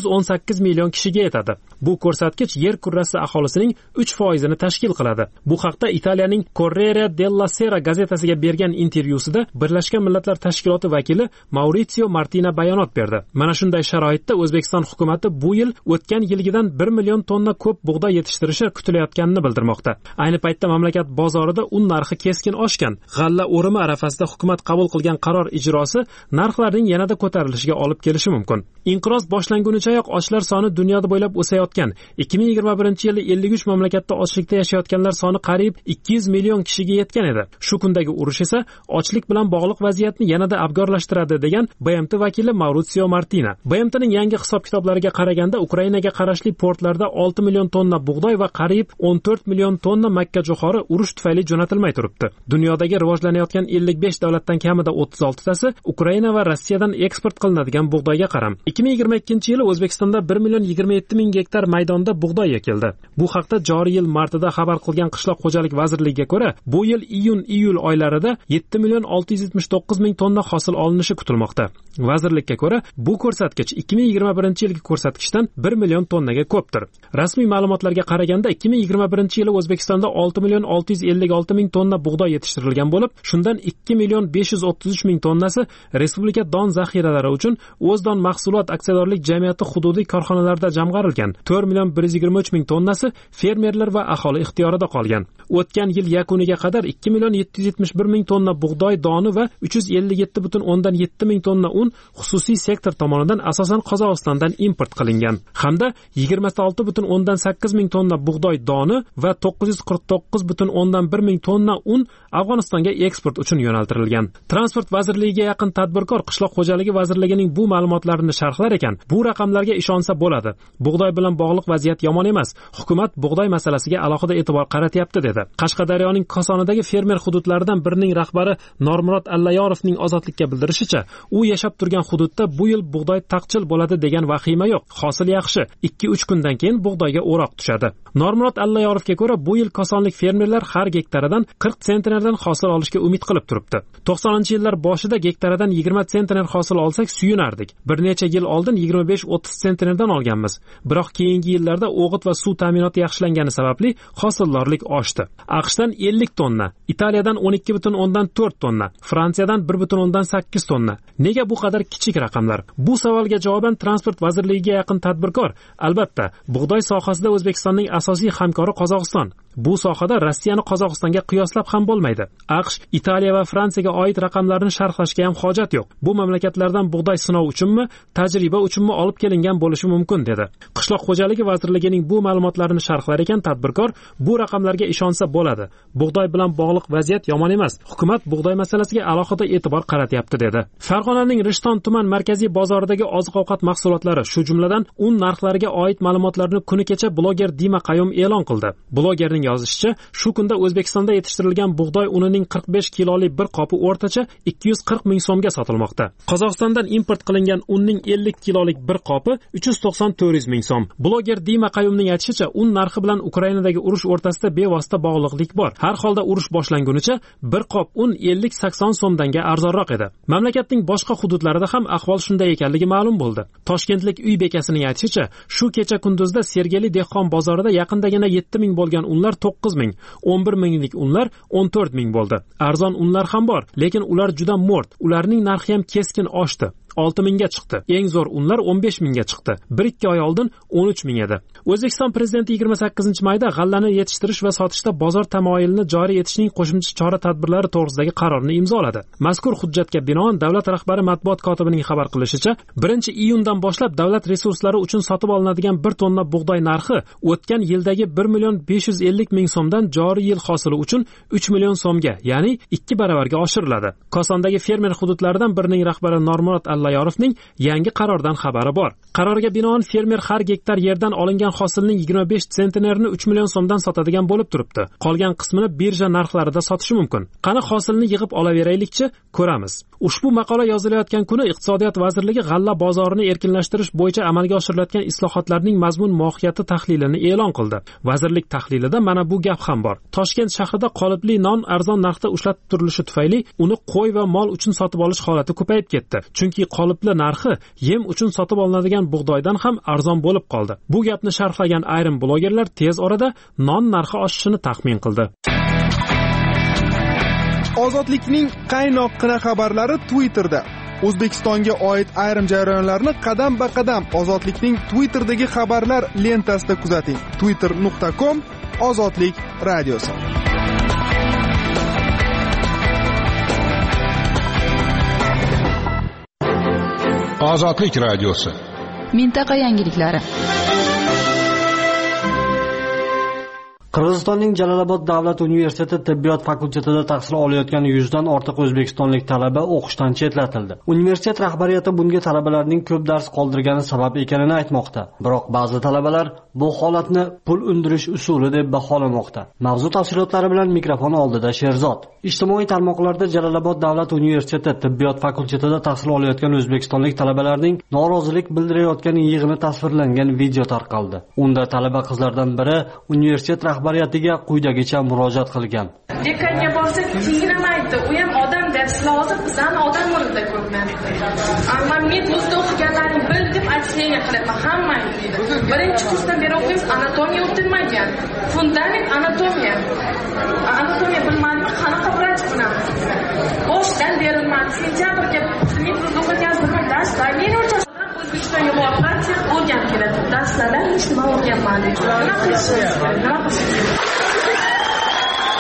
218 million kishiga yetadi. Bu ko'rsatkich yer kurrasi aholisining 3% ni tashkil qiladi. Bu haqda Italiyaning Corriere della Sera gazetasiga bergan intervyusida Birlashgan Millatlar Tashkiloti vakili Maurizio Martina bayonot berdi. Mana shunday sharoitda O'zbekiston hukumatı bu yil o'tgan yilgidan 1 million tonna ko'p bug'doy yetishtirishi kutilayotganini bildirmoqda. Ayni paytda mamlakat bozorida un narxi keskin oshgan. G'alla o'rimi arafasida hukumat qabul qilgan qaror ijrosi narxlarning yanada ko'tarilishiga olib kelishi mumkin. Inqiroz boshlangunichayoq ochlar soni dunyoda bo'ylab o'sayotgan. 2021-yilda 53 mamlakatda ochlikda yashayotganlar soni qariyb 200 million kishiga yetgan edi. Shu kundagi urush esa ochlik bilan bog'liq vaziyatni yanada abgorlashtiradi degan BMT vakili Maurizio Martina. BMTning yangi hisob-kitoblariga qaraganda Ukrainaga qarashli portlarda 6 million tonna bug'doy va qariyb 14 million tonna makka jo'xori urush tufayli jo'natilmay turibdi. Dunyodagi rivojlanayotgan 55 davlatdan kamida 36 tasi Ukraina va Rossiyadan eksport qilinadigan bug'doyga qaram. 2022-yili O'zbekistonda 1 million 27 ming gektar maydonda bug'doy ekildi. Bu haqda joriy yil martida xabar qilgan Qishloq xo'jalik vazirligiga ko'ra, bu yil iyun-iyul oylarida 7 million 679 ming tonna hosil olinishi kutilmoqda. Vazirlikka ko'ra, bu ko'rsatkich 2021-yilgi ko'rsatkichdan 1 million tonnaga ko'pdir. Rasmiy ma'lumotlarga qaraganda 2021-yili O'zbekistonda 6 million 656 ming tonna bug'doy yetishtirilgan bo'lib, shundan 2 million 533 ming tonnasi respublika don zaxiralari uchun O'zdon mahsulot aksiyadorlik jamiyati hududiy korxonalarida jamg'arilgan. 4 million 123 ming tonnasi fermerlar va aholi ixtiyorida qolgan. O'tgan yil yakuniga qadar 2 million 771 ming tonna bug'doy doni va 357,7 ming tonna un xususiy sektor tomonidan jumladan asosan Qozog'istondan import qilingan hamda 26,8 ming tonna bug'doy doni va 949,1 ming tonna un Afg'onistonga eksport uchun yo'naltirilgan. Transport vazirligiga yaqin tadbirkor Qishloq xo'jaligi vazirligining bu ma'lumotlarini sharhlar ekan, bu raqamlarga ishonsa bo'ladi. Bug'doy bilan bog'liq vaziyat yomon emas. Hukumat bug'doy masalasiga alohida e'tibor qaratyapti dedi. Qashqadaryoning Kosonidagi fermer hududlaridan birining rahbari Normurod Allayorovning Ozodlikka bildirishicha, u yashab turgan hududda bu yil bug'doy taqchil bo'ladi degan vahima yo'q. Hosil yaxshi. 2-3 kundan keyin bug'doyga o'roq tushadi. Normurod Allayorovga ko'ra, bu yil kosonlik fermerlar har gektaridan 40 sentnerdan hosil olishga umid qilib turibdi. 90-yillar boshida gektaridan 20 sentner hosil olsak suyunardik. Bir necha yil oldin 25-30 sentnerdan olganmiz. Biroq keyingi yillarda o'g'it va suv ta'minoti yaxshilangani sababli hosildorlik oshdi. AQShdan 50 tonna, Italiyadan 12,4 tonna, Fransiyadan 1,8 tonna. Nega bu qadar kichik raqamlar? Bu savolga javoban Transport vazirligiga yaqin tadbirkor, albatta, bug'doy sohasida O'zbekistonning asosiy hamkori Qozog'iston. Bu sohada Rossiyani Qozog'istonga qiyoslab ham bo'lmaydi. AQSh, Italiya va Fransiyaga oid raqamlarni sharhlashga ham hojat yo'q. Bu mamlakatlardan bug'doy sinov uchunmi, tajriba uchunmi olib kelingan bo'lishi mumkin dedi. Qishloq xo'jaligi vazirligining bu ma'lumotlarini sharhlar ekan tadbirkor, bu raqamlarga ishonsa bo'ladi. Bug'doy bilan bog'liq vaziyat yomon emas. Hukumat bug'doy masalasiga alohida e'tibor qaratyapti dedi. Farg'onaning Rishton tuman markaziy bozoridagi oziq-ovqat mahsulotlari, shu jumladan un narxlariga oid ma'lumotlarni kuni kecha bloger Dima Qayum e'lon qildi. Blogerning yozishicha, shu kunda O'zbekistonda yetishtirilgan bug'doy unining 45 kilolik bir qopi o'rtacha 240 ming so'mga sotilmoqda. Qozog'istondan import qilingan unning 50 kilolik bir qopi 390-400 ming so'm. Bloger Dima Qayumning aytishicha, un narxi bilan Ukrainadagi urush o'rtasida bevosita bog'liqlik bor. Har holda urush boshlangunicha bir qop un 50-80 so'mdanga arzonroq edi. Mamlakatning boshqa hududlarida ham ahvol shunday ekanligi ma'lum bo'ldi. Toshkentlik uy bekasining aytishicha, shu kecha kunduzda Sergeli dehqon bozorida yaqindagina 7 ming bo'lgan unlar 9 ming, 11 minglik unlar 14 ming bo'ldi. Arzon unlar ham bor, lekin ular juda mo'rt. Ularning narxi ham keskin oshdi. 6 mingga chiqdi. Eng zo'r unlar 15 mingga chiqdi. 1-2 oy oldin 13 ming edi. O'zbekiston prezidenti 28-mayda g'allani yetishtirish va sotishda bozor tamoyilini joriy etishning qo'shimcha chora-tadbirlari to'g'risidagi qarorni imzoladi. Mazkur hujjatga binoan davlat rahbari matbuot kotibining xabar qilishicha, 1-iyundan boshlab davlat resurslari uchun sotib olinadigan 1 tonna bug'doy narxi o'tgan yildagi 1,550,000 so'mdan joriy yil hosili uchun 3 million so'mga, ya'ni 2 baravarga oshiriladi. Kosondagi fermer hududlaridan birining rahbari Normurod Allayorovning yangi qarordan xabari bor. Qarorga binoan fermer har gektar yerdan olingan hosilning 25 sentnerini 3 million so'mdan sotadigan bo'lib turibdi. Qolgan qismini birja narxlarida sotishi mumkin. Qani hosilni yig'ib olaveraylikchi, ko'ramiz. Ushbu maqola yozilayotgan kuni Iqtisodiyot vazirligi g'alla bozorini erkinlashtirish bo'yicha amalga oshirilayotgan islohotlarning mazmun mohiyati tahlilini e'lon qildi. Vazirlik tahlilida mana bu gap ham bor. Toshkent shahrida qolipli non arzon narxda ushlatib turilishi tufayli uni qo'y va mol uchun sotib olish holati ko'payib ketdi. Chunki qolipli narxi yem uchun sotib olinadigan bug'doydan ham arzon bo'lib qoldi. Bu gapni sharhlagan ayrim blogerlar tez orada non narxi oshishini taxmin qildi. Ozodlikning qaynoqqina xabarlari Twitterda. O'zbekistonga oid ayrim jarayonlarni qadam-ba-qadam Ozodlikning Twitterdagi xabarlar lentasida kuzating. twitter.com/ozodlik radiosi. Ozodlik radiosi. Mintaqa yangiliklari. Qirg'izistonning Jalolobod davlat universiteti tibbiyot fakultetida tahsil olayotgan 100 dan ortiq o'zbekistonlik talaba o'qishdan chetlatildi. Universitet rahbariyati bunga talabalarning ko'p dars qoldirgani sabab ekanini aytmoqda. Biroq ba'zi talabalar bu holatni pul undirish usuli deb baholamoqda. Mavzu tafsilotlari bilan mikrofon oldida Sherzod. Ijtimoiy tarmoqlarda Jalolobod davlat universiteti tibbiyot fakultetida tahsil olayotgan o'zbekistonlik talabalarning norozilik bildirayotgan yig'ini tasvirlangan video tarqaldi. Unda talaba qizlardan biri universitet rahbariyatiga quyidagicha murojaat qilgan. Dekanga borsa tinglamaydi, u ham odam dars lozim, bizdan odam o'rnida ko'pman. Ammo men o'zda o'qiganlarni bildim, aytishga qilaman hammani. Birinchi kursdan beri o'qiymiz, anatomiya o'tilmagan. Fundament anatomiya. Anatomiya bilmadim, qanaqa vrach bo'lamiz. Boshdan berilmadi. Sentabrga men o'qigan darslar men o'rtacha O'zbekistonga borib o'rganib keladi. Darslardan hech nima o'rganmadik.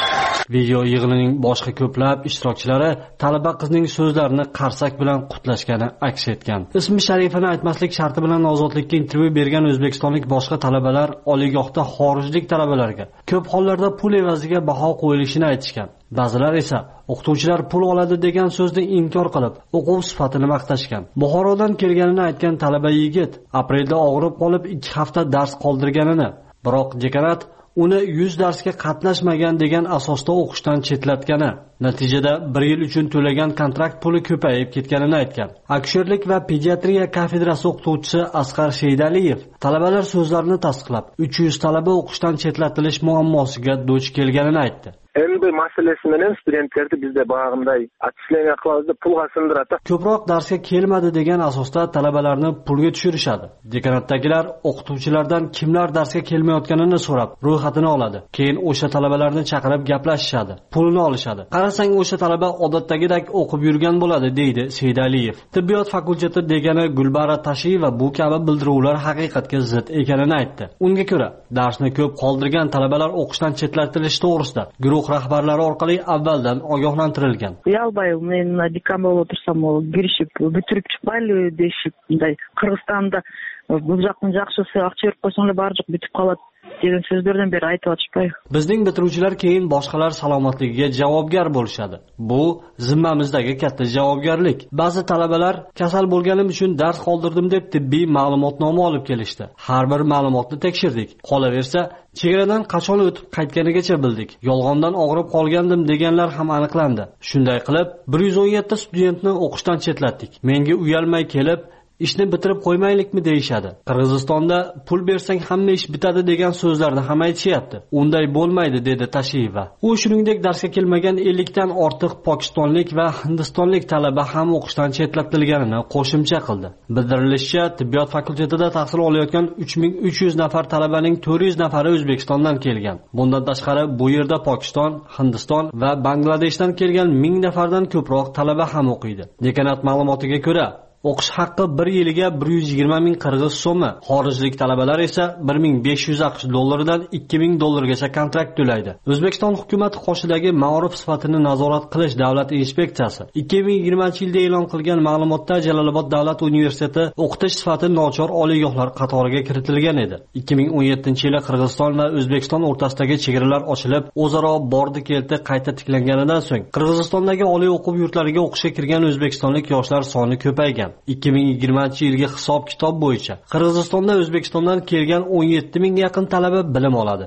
Video yig'inining boshqa ko'plab ishtirokchilari talaba qizning so'zlarini qarsak bilan qutlashgani aks etgan. Ismi sharifini aytmaslik sharti bilan Ozodlikka intervyu bergan o'zbekistonlik boshqa talabalar oliygohda xorijlik talabalarga ko'p hollarda pul evaziga baho qo'yilishini aytishgan. Ba'zilar esa o'qituvchilar pul oladi degan so'zni inkor qilib, o'quv sifatini maqtashgan. Buxorodan kelganini aytgan talaba yigit aprelda og'rib qolib 2 hafta dars qoldirganini, biroq dekanat uni 100 darsga qatnashmagan degan asosda o'qishdan chetlatgani, natijada 1 yil uchun to'lagan kontrakt puli ko'payib ketganini aytgan. Akusherlik va pediatriya kafedrasi o'qituvchisi Asqar Sheydaliyev talabalar so'zlarini tasdiqlab, 300 talaba o'qishdan chetlatilish muammosiga duch kelganini aytdi. Endi masalasi bilan studentlarni bizda bag'imday atishlarga qiladi, pulga sindiradi. Ko'proq darsga kelmadi degan asosda talabalarni pulga tushirishadi. Dekanatdagilar o'qituvchilardan kimlar darsga kelmayotganini so'rab, ro'yxatini oladi. Keyin o'sha talabalarni chaqirib gaplashishadi, pulini olishadi. Qarasang o'sha talaba odatdagidek o'qib yurgan bo'ladi, deydi Seydaliyev. Tibbiyot fakulteti degani Gulbara Tashiyeva bu kabi bildiruvlar haqiqatga zid ekanini aytdi. Unga ko'ra, darsni ko'p qoldirgan talabalar o'qishdan chetlatilishi to'g'risida guruh rahbarlari orqali avvaldan ogohlantirilgan. Uyalbay, men dekamda o'tirsam, girishib, bitirib chiqmayli deyishib, bunday Qirg'izistonda bu yoqni yaxshisi aqcha berib qo'ysanglar barcha bitib qoladi degan so'zlardan beri aytib o'tishpay. Bizning bitiruvchilar keyin boshqalar salomatligiga javobgar bo'lishadi. Bu zimmamizdagi katta javobgarlik. Ba'zi talabalar kasal bo'lganim uchun dars qoldirdim deb tibbiy ma'lumotnoma olib kelishdi. Har bir ma'lumotni tekshirdik. Qolaversa, chegaradan qachon o'tib qaytganigacha bildik. Yolg'ondan og'rib qolgandim deganlar ham aniqlandi. Shunday qilib, 117 studentni o'qishdan chetlatdik. Menga uyalmay kelib, ishni bitirib qo'ymaylikmi deyishadi. Qirg'izistonda pul bersang hamma ish bitadi degan so'zlarni ham aytishyapti. Unday bo'lmaydi, dedi Tashiyeva. U shuningdek darsga kelmagan 50 dan ortiq pokistonlik va hindistonlik talaba ham o'qishdan chetlatilganini qo'shimcha qildi. Bildirilishicha, tibbiyot fakultetida tahsil olayotgan 3300 nafar talabaning 400 nafari O'zbekistondan kelgan. Bundan tashqari bu yerda Pokiston, Hindiston va Bangladeshdan kelgan 1000 nafardan ko'proq talaba ham o'qiydi. Dekanat ma'lumotiga ko'ra, o'qish haqqi 1 yiliga 120 ming qirg'iz so'mi, xorijlik talabalar esa 1500 AQSh dollaridan 2000 dollargacha kontrakt to'laydi. O'zbekiston hukumati qoshidagi ma'ruf sifatini nazorat qilish davlat inspeksiyasi 2020-yilda e'lon qilgan ma'lumotda Jalolobod davlat universiteti o'qitish sifati nochor oliygohlar qatoriga kiritilgan edi. 2017-yili Qirg'iziston va O'zbekiston o'rtasidagi chegaralar ochilib, o'zaro bordi-keldi qayta tiklanganidan so'ng Qirg'izistondagi oliy o'quv yurtlariga o'qishga kirgan o'zbekistonlik yoshlar soni ko'paygan. 2020-yilgi hisob-kitob bo'yicha Qirg'izistonda O'zbekistondan kelgan 17 mingga yaqin talaba bilim oladi.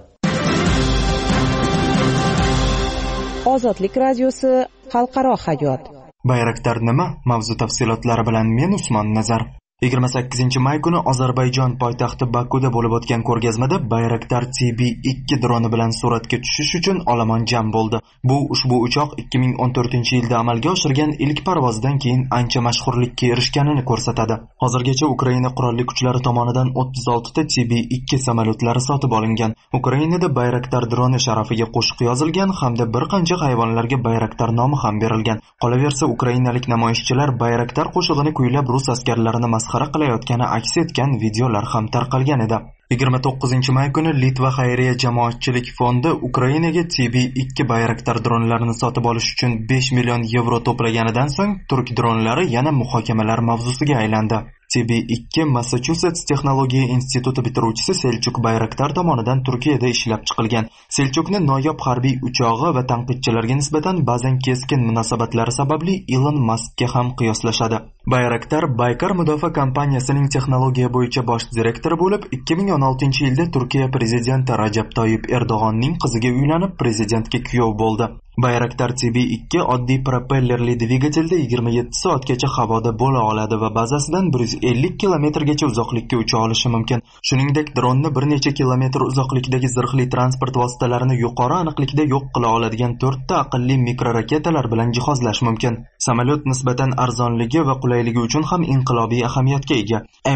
Ozodlik radiosi xalqaro hayot. Bayraktar nima? Mavzu tafsilotlari bilan men Usmon Nazar. 28-may kuni Ozarbayjon poytaxti Bakuda bo'lib o'tgan ko'rgazmada Bayraktar TB2 droni bilan suratga tushish uchun olomon jam bo'ldi. Bu ushbu uchoq 2014-yilda amalga oshirgan ilk parvozdan keyin ancha mashhurlikka erishganini ko'rsatadi. Hozirgacha Ukraina qurolli kuchlari tomonidan 36 ta TB2 samolyotlari sotib olingan. Ukrainada Bayraktar droni sharafiga qo'shiq yozilgan hamda bir qancha hayvonlarga Bayraktar nomi ham berilgan. Qolaversa, ukrainalik namoyishchilar Bayraktar qo'shig'ini kuylab rus askarlarini masxara qilayotgani aks etgan videolar ham tarqalgan edi. 29-may kuni Litva xayriya jamoatchilik fondi Ukrainaga TB2 Bayraktar dronlarini sotib olish uchun 5 million yevro to'plaganidan so'ng turk dronlari yana muhokamalar mavzusiga aylandi. TB2 Massachusetts texnologiya instituti bitiruvchisi Selchuk Bayraktar tomonidan Turkiyada ishlab chiqilgan. Selchukni noyob harbiy uchog'i va tanqidchilarga nisbatan ba'zan keskin munosabatlari sababli Elon Muskga ham qiyoslashadi. Bayraktar Baykar mudofaa kompaniyasining texnologiya bo'yicha bosh direktori bo'lib, 2016-yilda Turkiya prezidenti Rajab Toyyib Erdo'g'onning qiziga uylanib, prezidentga kuyov bo'ldi. Bayraktar TB2 oddiy propellerli dvigatelda 27 soatgacha havoda bo'la oladi va bazasidan 150 kilometrgacha uzoqlikka ucha olishi mumkin. Shuningdek, dronni bir necha kilometr uzoqlikdagi zirhli transport vositalarini yuqori aniqlikda yo'q qila oladigan 4 ta aqlli mikroraketalar bilan jihozlash mumkin. Samolyot nisbatan arzonligi va qulayligi uchun ham inqilobiy ahamiyatga ega.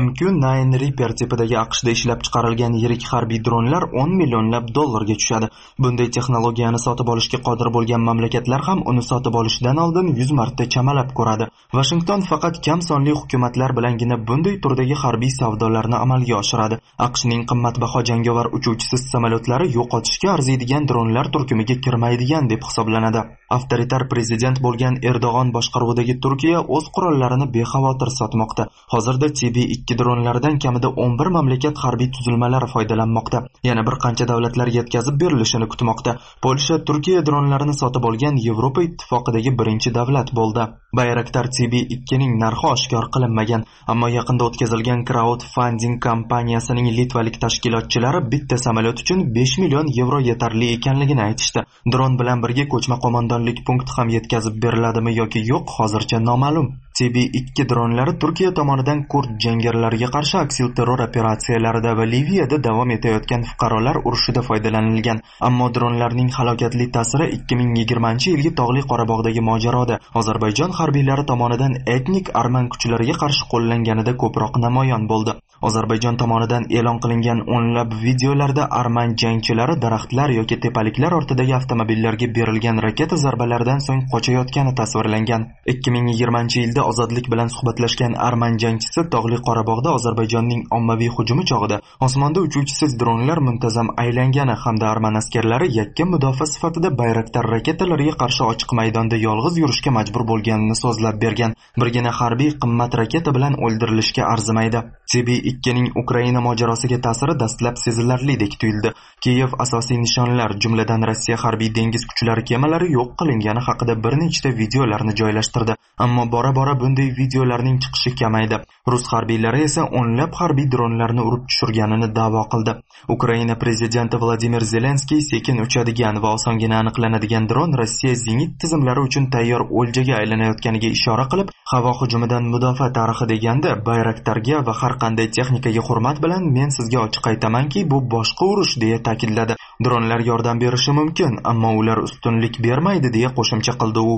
MQ-9 Reaper tipidagi AQShda ishlab chiqarilgan yirik harbiy dronlar 10 millionlab dollarga tushadi. Bunday texnologiyani sotib olishga qodir bo'lgan mamlakatlar ham uni sotib olishdan oldin 100 marta chamalab ko'radi. Washington faqat kam sonli hukumatlar bilangina bunday turdagi harbiy savdolarni amalga oshiradi. AQShning qimmatbaho jangovar uchuvchisiz samolyotlari yo'qotishga arziydigan dronlar turkumiga kirmaydigan deb hisoblanadi. Avtoritar prezident bo'lgan Erdo'g'on boshqaruvidagi Turkiya o'z qurollarini bexavotir sotmoqda. Hozirda TB2 dronlaridan kamida 11 mamlakat harbiy tuzilmalari foydalanmoqda. Yana bir qancha davlatlar yetkazib berilishini kutmoqda. Polsha Turkiya dronlarini sotib olgan Yevropa ittifoqidagi birinchi davlat bo'ldi. Bayraktar TB2ning narxi oshkor qilinmagan, ammo yaqinda o'tkazilgan crowdfunding kompaniyasining litvalik tashkilotchilari bitta samolyot uchun 5 million yevro yetarli ekanligini aytishdi. Dron bilan birga ko'chma qo'mondonlik punkti ham yetkazib beriladimi yoki yo'q, hozircha noma'lum. TB2 dronlari Turkiya tomonidan kurd jangarilarga qarshi aksilterror operatsiyalarida va Liviyada davom etayotgan fuqarolar urushida foydalanilgan. Ammo dronlarning halokatli ta'siri 2020-yilgi Tog'li Qorabog'dagi mojaroda Ozarbayjon harbiylari tomonidan etnik arman kuchlariga qarshi qo'llanganida ko'proq namoyon bo'ldi. Ozarbayjon tomonidan e'lon qilingan o'nlab videolarda arman jangchilari daraxtlar yoki tepaliklar ortidagi avtomobillarga berilgan raketa zarbalaridan so'ng qochayotgani tasvirlangan. 2020-yilda ozodlik bilan suhbatlashgan arman jangchisi Tog'li Qorabog'da Ozarbayjonning ommaviy hujumi chog'ida osmonda uchuvchisiz dronlar muntazam aylangani hamda arman askarlari yakka mudofaa sifatida Bayraktar raketalariga qarshi ochiq maydonda yolg'iz yurishga majbur bo'lganini so'zlab bergan. Birgina harbiy qimmat raketa bilan o'ldirilishga arzimaydi. TB2ning Ukraina mojarosiga ta'siri dastlab sezilarlidek tuyuldi. Kiyev asosiy nishonlar, jumladan Rossiya harbiy dengiz kuchlari kemalari yo'q qilingani haqida bir nechta videolarni joylashtirdi. Ammo bora-bora bunday videolarning chiqishi kamaydi. Rus harbiylari esa o'nlab harbiy dronlarni urib tushirganini da'vo qildi. Ukraina prezidenti Vladimir Zelenskiy sekin uchadigan va osongina aniqlanadigan dron Rossiya zenit tizimlari uchun tayyor o'ljaga aylanayotganiga ishora qilib, havo hujumidan mudofaa tarixi deganda Bayraktarga va har qanday texnikaga hurmat bilan men sizga ochiq aytamanki, bu boshqa urush deya ta'kidladi. Dronlar yordam berishi mumkin, ammo ular ustunlik bermaydi deya qo'shimcha qildi u.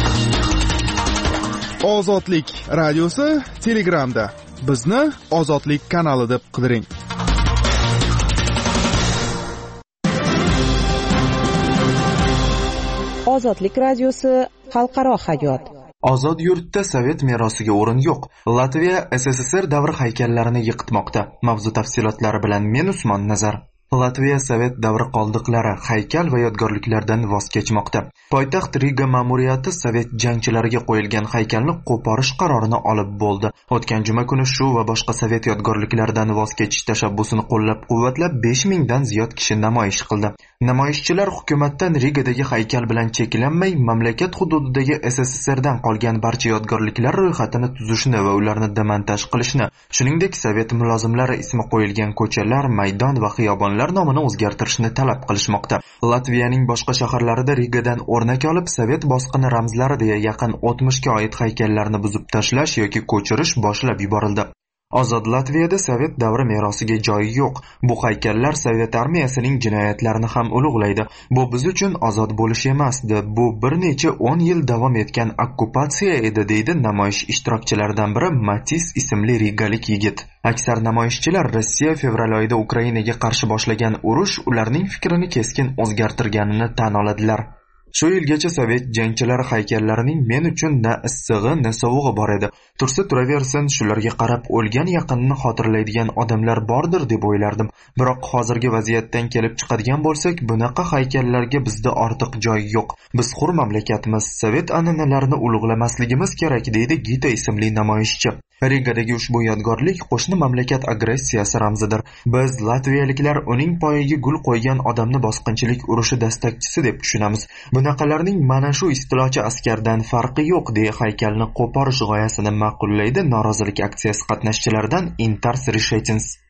Ozodlik radiosi Telegramda. Bizni Ozodlik kanali deb qidiring. Ozodlik radiosi xalqaro hayot. Ozod yurtda Sovet merosiga o'rin yo'q. Latviya SSSR davri haykallarini yiqitmoqda. Mavzu tafsilotlari bilan men Usmon Nazar. Latviya Sovet davri qoldiqlari, haykal va yodgorliklardan voz kechmoqda. Poytaxt Riga ma'muriyati Sovet jangchilariga qo'yilgan haykalni qo'porish qarorini olib bo'ldi. O'tgan juma kuni shu va boshqa Sovet yodgorliklaridan voz kechish tashabbusini qo'llab-quvvatlab 5000 dan ziyod kishi namoyish qildi. Namoyishchilar hukumatdan Rigadagi haykal bilan cheklanmay, mamlakat hududidagi SSSRdan qolgan barcha yodgorliklar ro'yxatini tuzishni va ularni demontaj qilishni, shuningdek Sovet mulozimlari ismi qo'yilgan ko'chalar, maydon va xiyobonlar nomini o'zgartirishni talab qilishmoqda. Latviyaning boshqa shaharlarida Rigadan o'rnak olib, Sovet bosqini ramzlari deya yaqin 60 ga oid haykallarni buzib tashlash yoki ko'chirish boshlab yuborildi. Ozod Latviyada Sovet davri merosiga joyi yo'q. Bu haykallar Sovet armiyasining jinoyatlarini ham ulug'laydi. Bu biz uchun ozod bo'lish emasdi. Bu bir necha 10 yil davom etgan okkupatsiya edi, deydi namoyish ishtirokchilaridan biri Matis ismli rigalik yigit. Aksar namoyishchilar Rossiya fevral oyida Ukrainaga qarshi boshlagan urush ularning fikrini keskin o'zgartirganini tan oladilar. Shu yilgacha Sovet jangchilari haykallarining men uchun na issig'i, na sovug'i bor edi. Tursa turaversin, shularga qarab o'lgan yaqinni xotirlaydigan odamlar bordir deb o'ylardim. Biroq hozirgi vaziyatdan kelib chiqadigan bo'lsak, bunaqa haykallarga bizda ortiq joy yo'q. Biz hur mamlakatmiz, Sovet an'analarini ulug'lamasligimiz kerak, deydi Gita ismli namoyishchi. Rigadagi ushbu yodgorlik qo'shni mamlakat agressiyasi ramzidir. Biz latviyaliklar uning poyiga gul qo'ygan odamni bosqinchilik urushi dastakchisi deb tushunamiz. Bunaqalarning mana shu istilochi askardan farqi yo'q deya haykalni qo'porish g'oyasini ma'qullaydi norozilik aksiyasi qatnashchilaridan Intars Reshetins.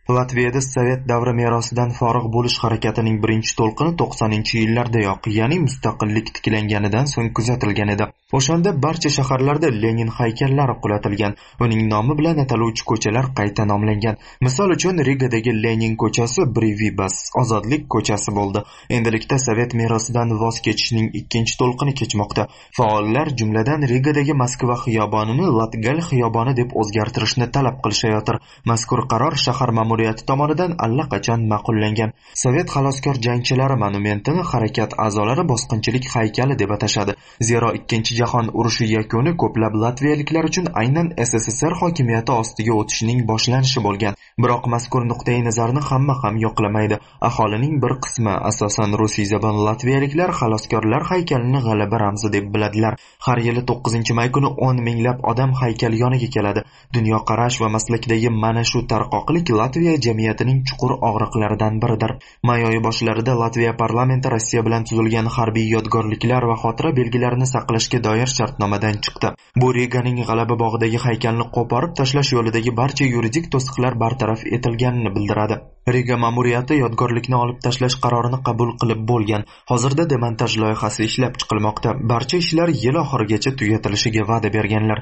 Latviyada Sovet davri merosidan forig' bo'lish harakatining birinchi to'lqini 90-yillardayoq, ya'ni mustaqillik tiklanganidan so'ng kuzatilgan edi. O'shanda barcha shaharlarda Lenin haykallari qulatilgan, uning nomi bilan ataluvchi ko'chalar qayta nomlangan. Misol uchun Rigadagi Lenin ko'chasi Brivibas, Ozodlik ko'chasi bo'ldi. Endilikda Sovet merosidan voz kechishning ikkinchi to'lqini kechmoqda. Faollar jumladan Rigadagi Moskva xiyobonini Latgal xiyoboni deb o'zgartirishni talab qilishayotir. Mazkur qaror shahar ma'muriyati tomonidan allaqachon ma'qullangan. Sovet xaloskor jangchilari monumentini harakat a'zolari bosqinchilik haykali deb atashadi. Zero ikkinchi jahon urushi yakuni ko'plab latviyaliklar uchun aynan SSSR hokimiyati ostiga o'tishning boshlanishi bo'lgan. Biroq mazkur nuqtai nazarni hamma ham yoqlamaydi. Aholining bir qismi, asosan rusiyzabon latviyaliklar, xaloskorlar haykalini g'alaba ramzi deb biladilar. Har yili 9-may kuni 10 minglab odam haykal yoniga keladi. Dunyoqarash va maslakdagi mana shu tarqoqlik Latviya jamiyatining chuqur og'riqlaridan biridir. May oyi boshlarida Latviya parlamenti Rossiya bilan tuzilgan harbiy yodgorliklar va xotira belgilarini saqlashga doir shartnomadan chiqdi. Bu Riganing G'alaba bog'idagi haykalni qo'porib tashlash yo'lidagi barcha yuridik to'siqlar bartaraf etilganini bildiradi. Riga ma'muriyati yodgorlikni olib tashlash qarorini qabul qilib bo'lgan. Hozirda demontaj loyihasi ishlab chiqilmoqda. Barcha ishlar yil oxirigacha tugatilishiga va'da berganlar.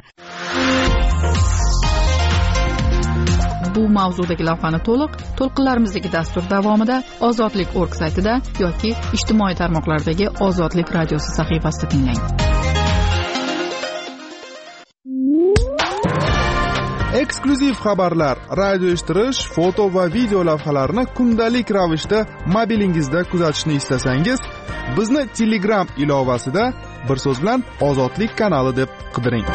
Bu mavzudagi lavhani to'lqinlarimizdagi dastur davomida Ozodlik.org saytida yoki ijtimoiy tarmoqlardagi Ozodlik radiosi sahifasida tinglang. Eksklyuziv xabarlar, radio eshittirish, foto va video lavhalarni kundalik ravishda mobilingizda kuzatishni istasangiz, bizni Telegram ilovasida bir so'z bilan Ozodlik kanali deb qidiring.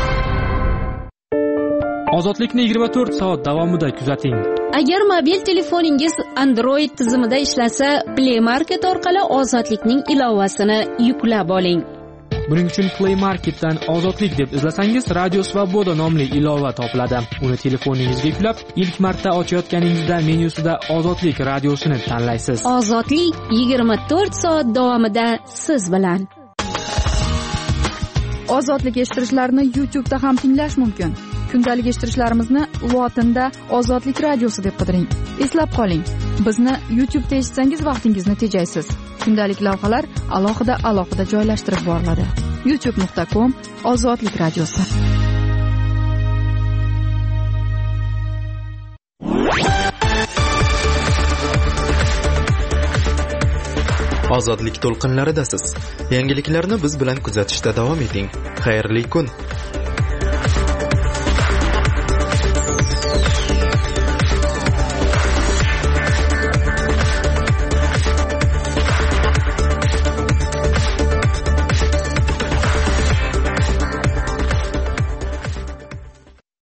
Ozodlikni 24 soat davomida kuzating. Agar mobil telefoningiz Android tizimida ishlasa, Play Market orqali Ozodlikning ilovasini yuklab oling. Buning uchun Play Marketdan Ozodlik deb izlasangiz, Radio Svoboda nomli ilova topiladi. Uni telefoningizga yuklab, ilk marta ochayotganingizda menyusida Ozodlik radiosini tanlaysiz. Ozodlik 24 soat davomida siz bilan. Ozodlik eshittirishlarni YouTube'da ham tinglash mumkin. Kundalik eshittirishlarimizni lotinda Ozodlik radiosi deb qidiring. Eslab qoling, bizni YouTube'da eshitsangiz vaqtingizni tejaysiz. Kundalik lavhalar alohida joylashtirib boriladi. youtube.com Ozodlik radiosi. Ozodlik to'lqinlaridasiz. Yangiliklarni biz bilan kuzatishda davom eting. Xayrli kun.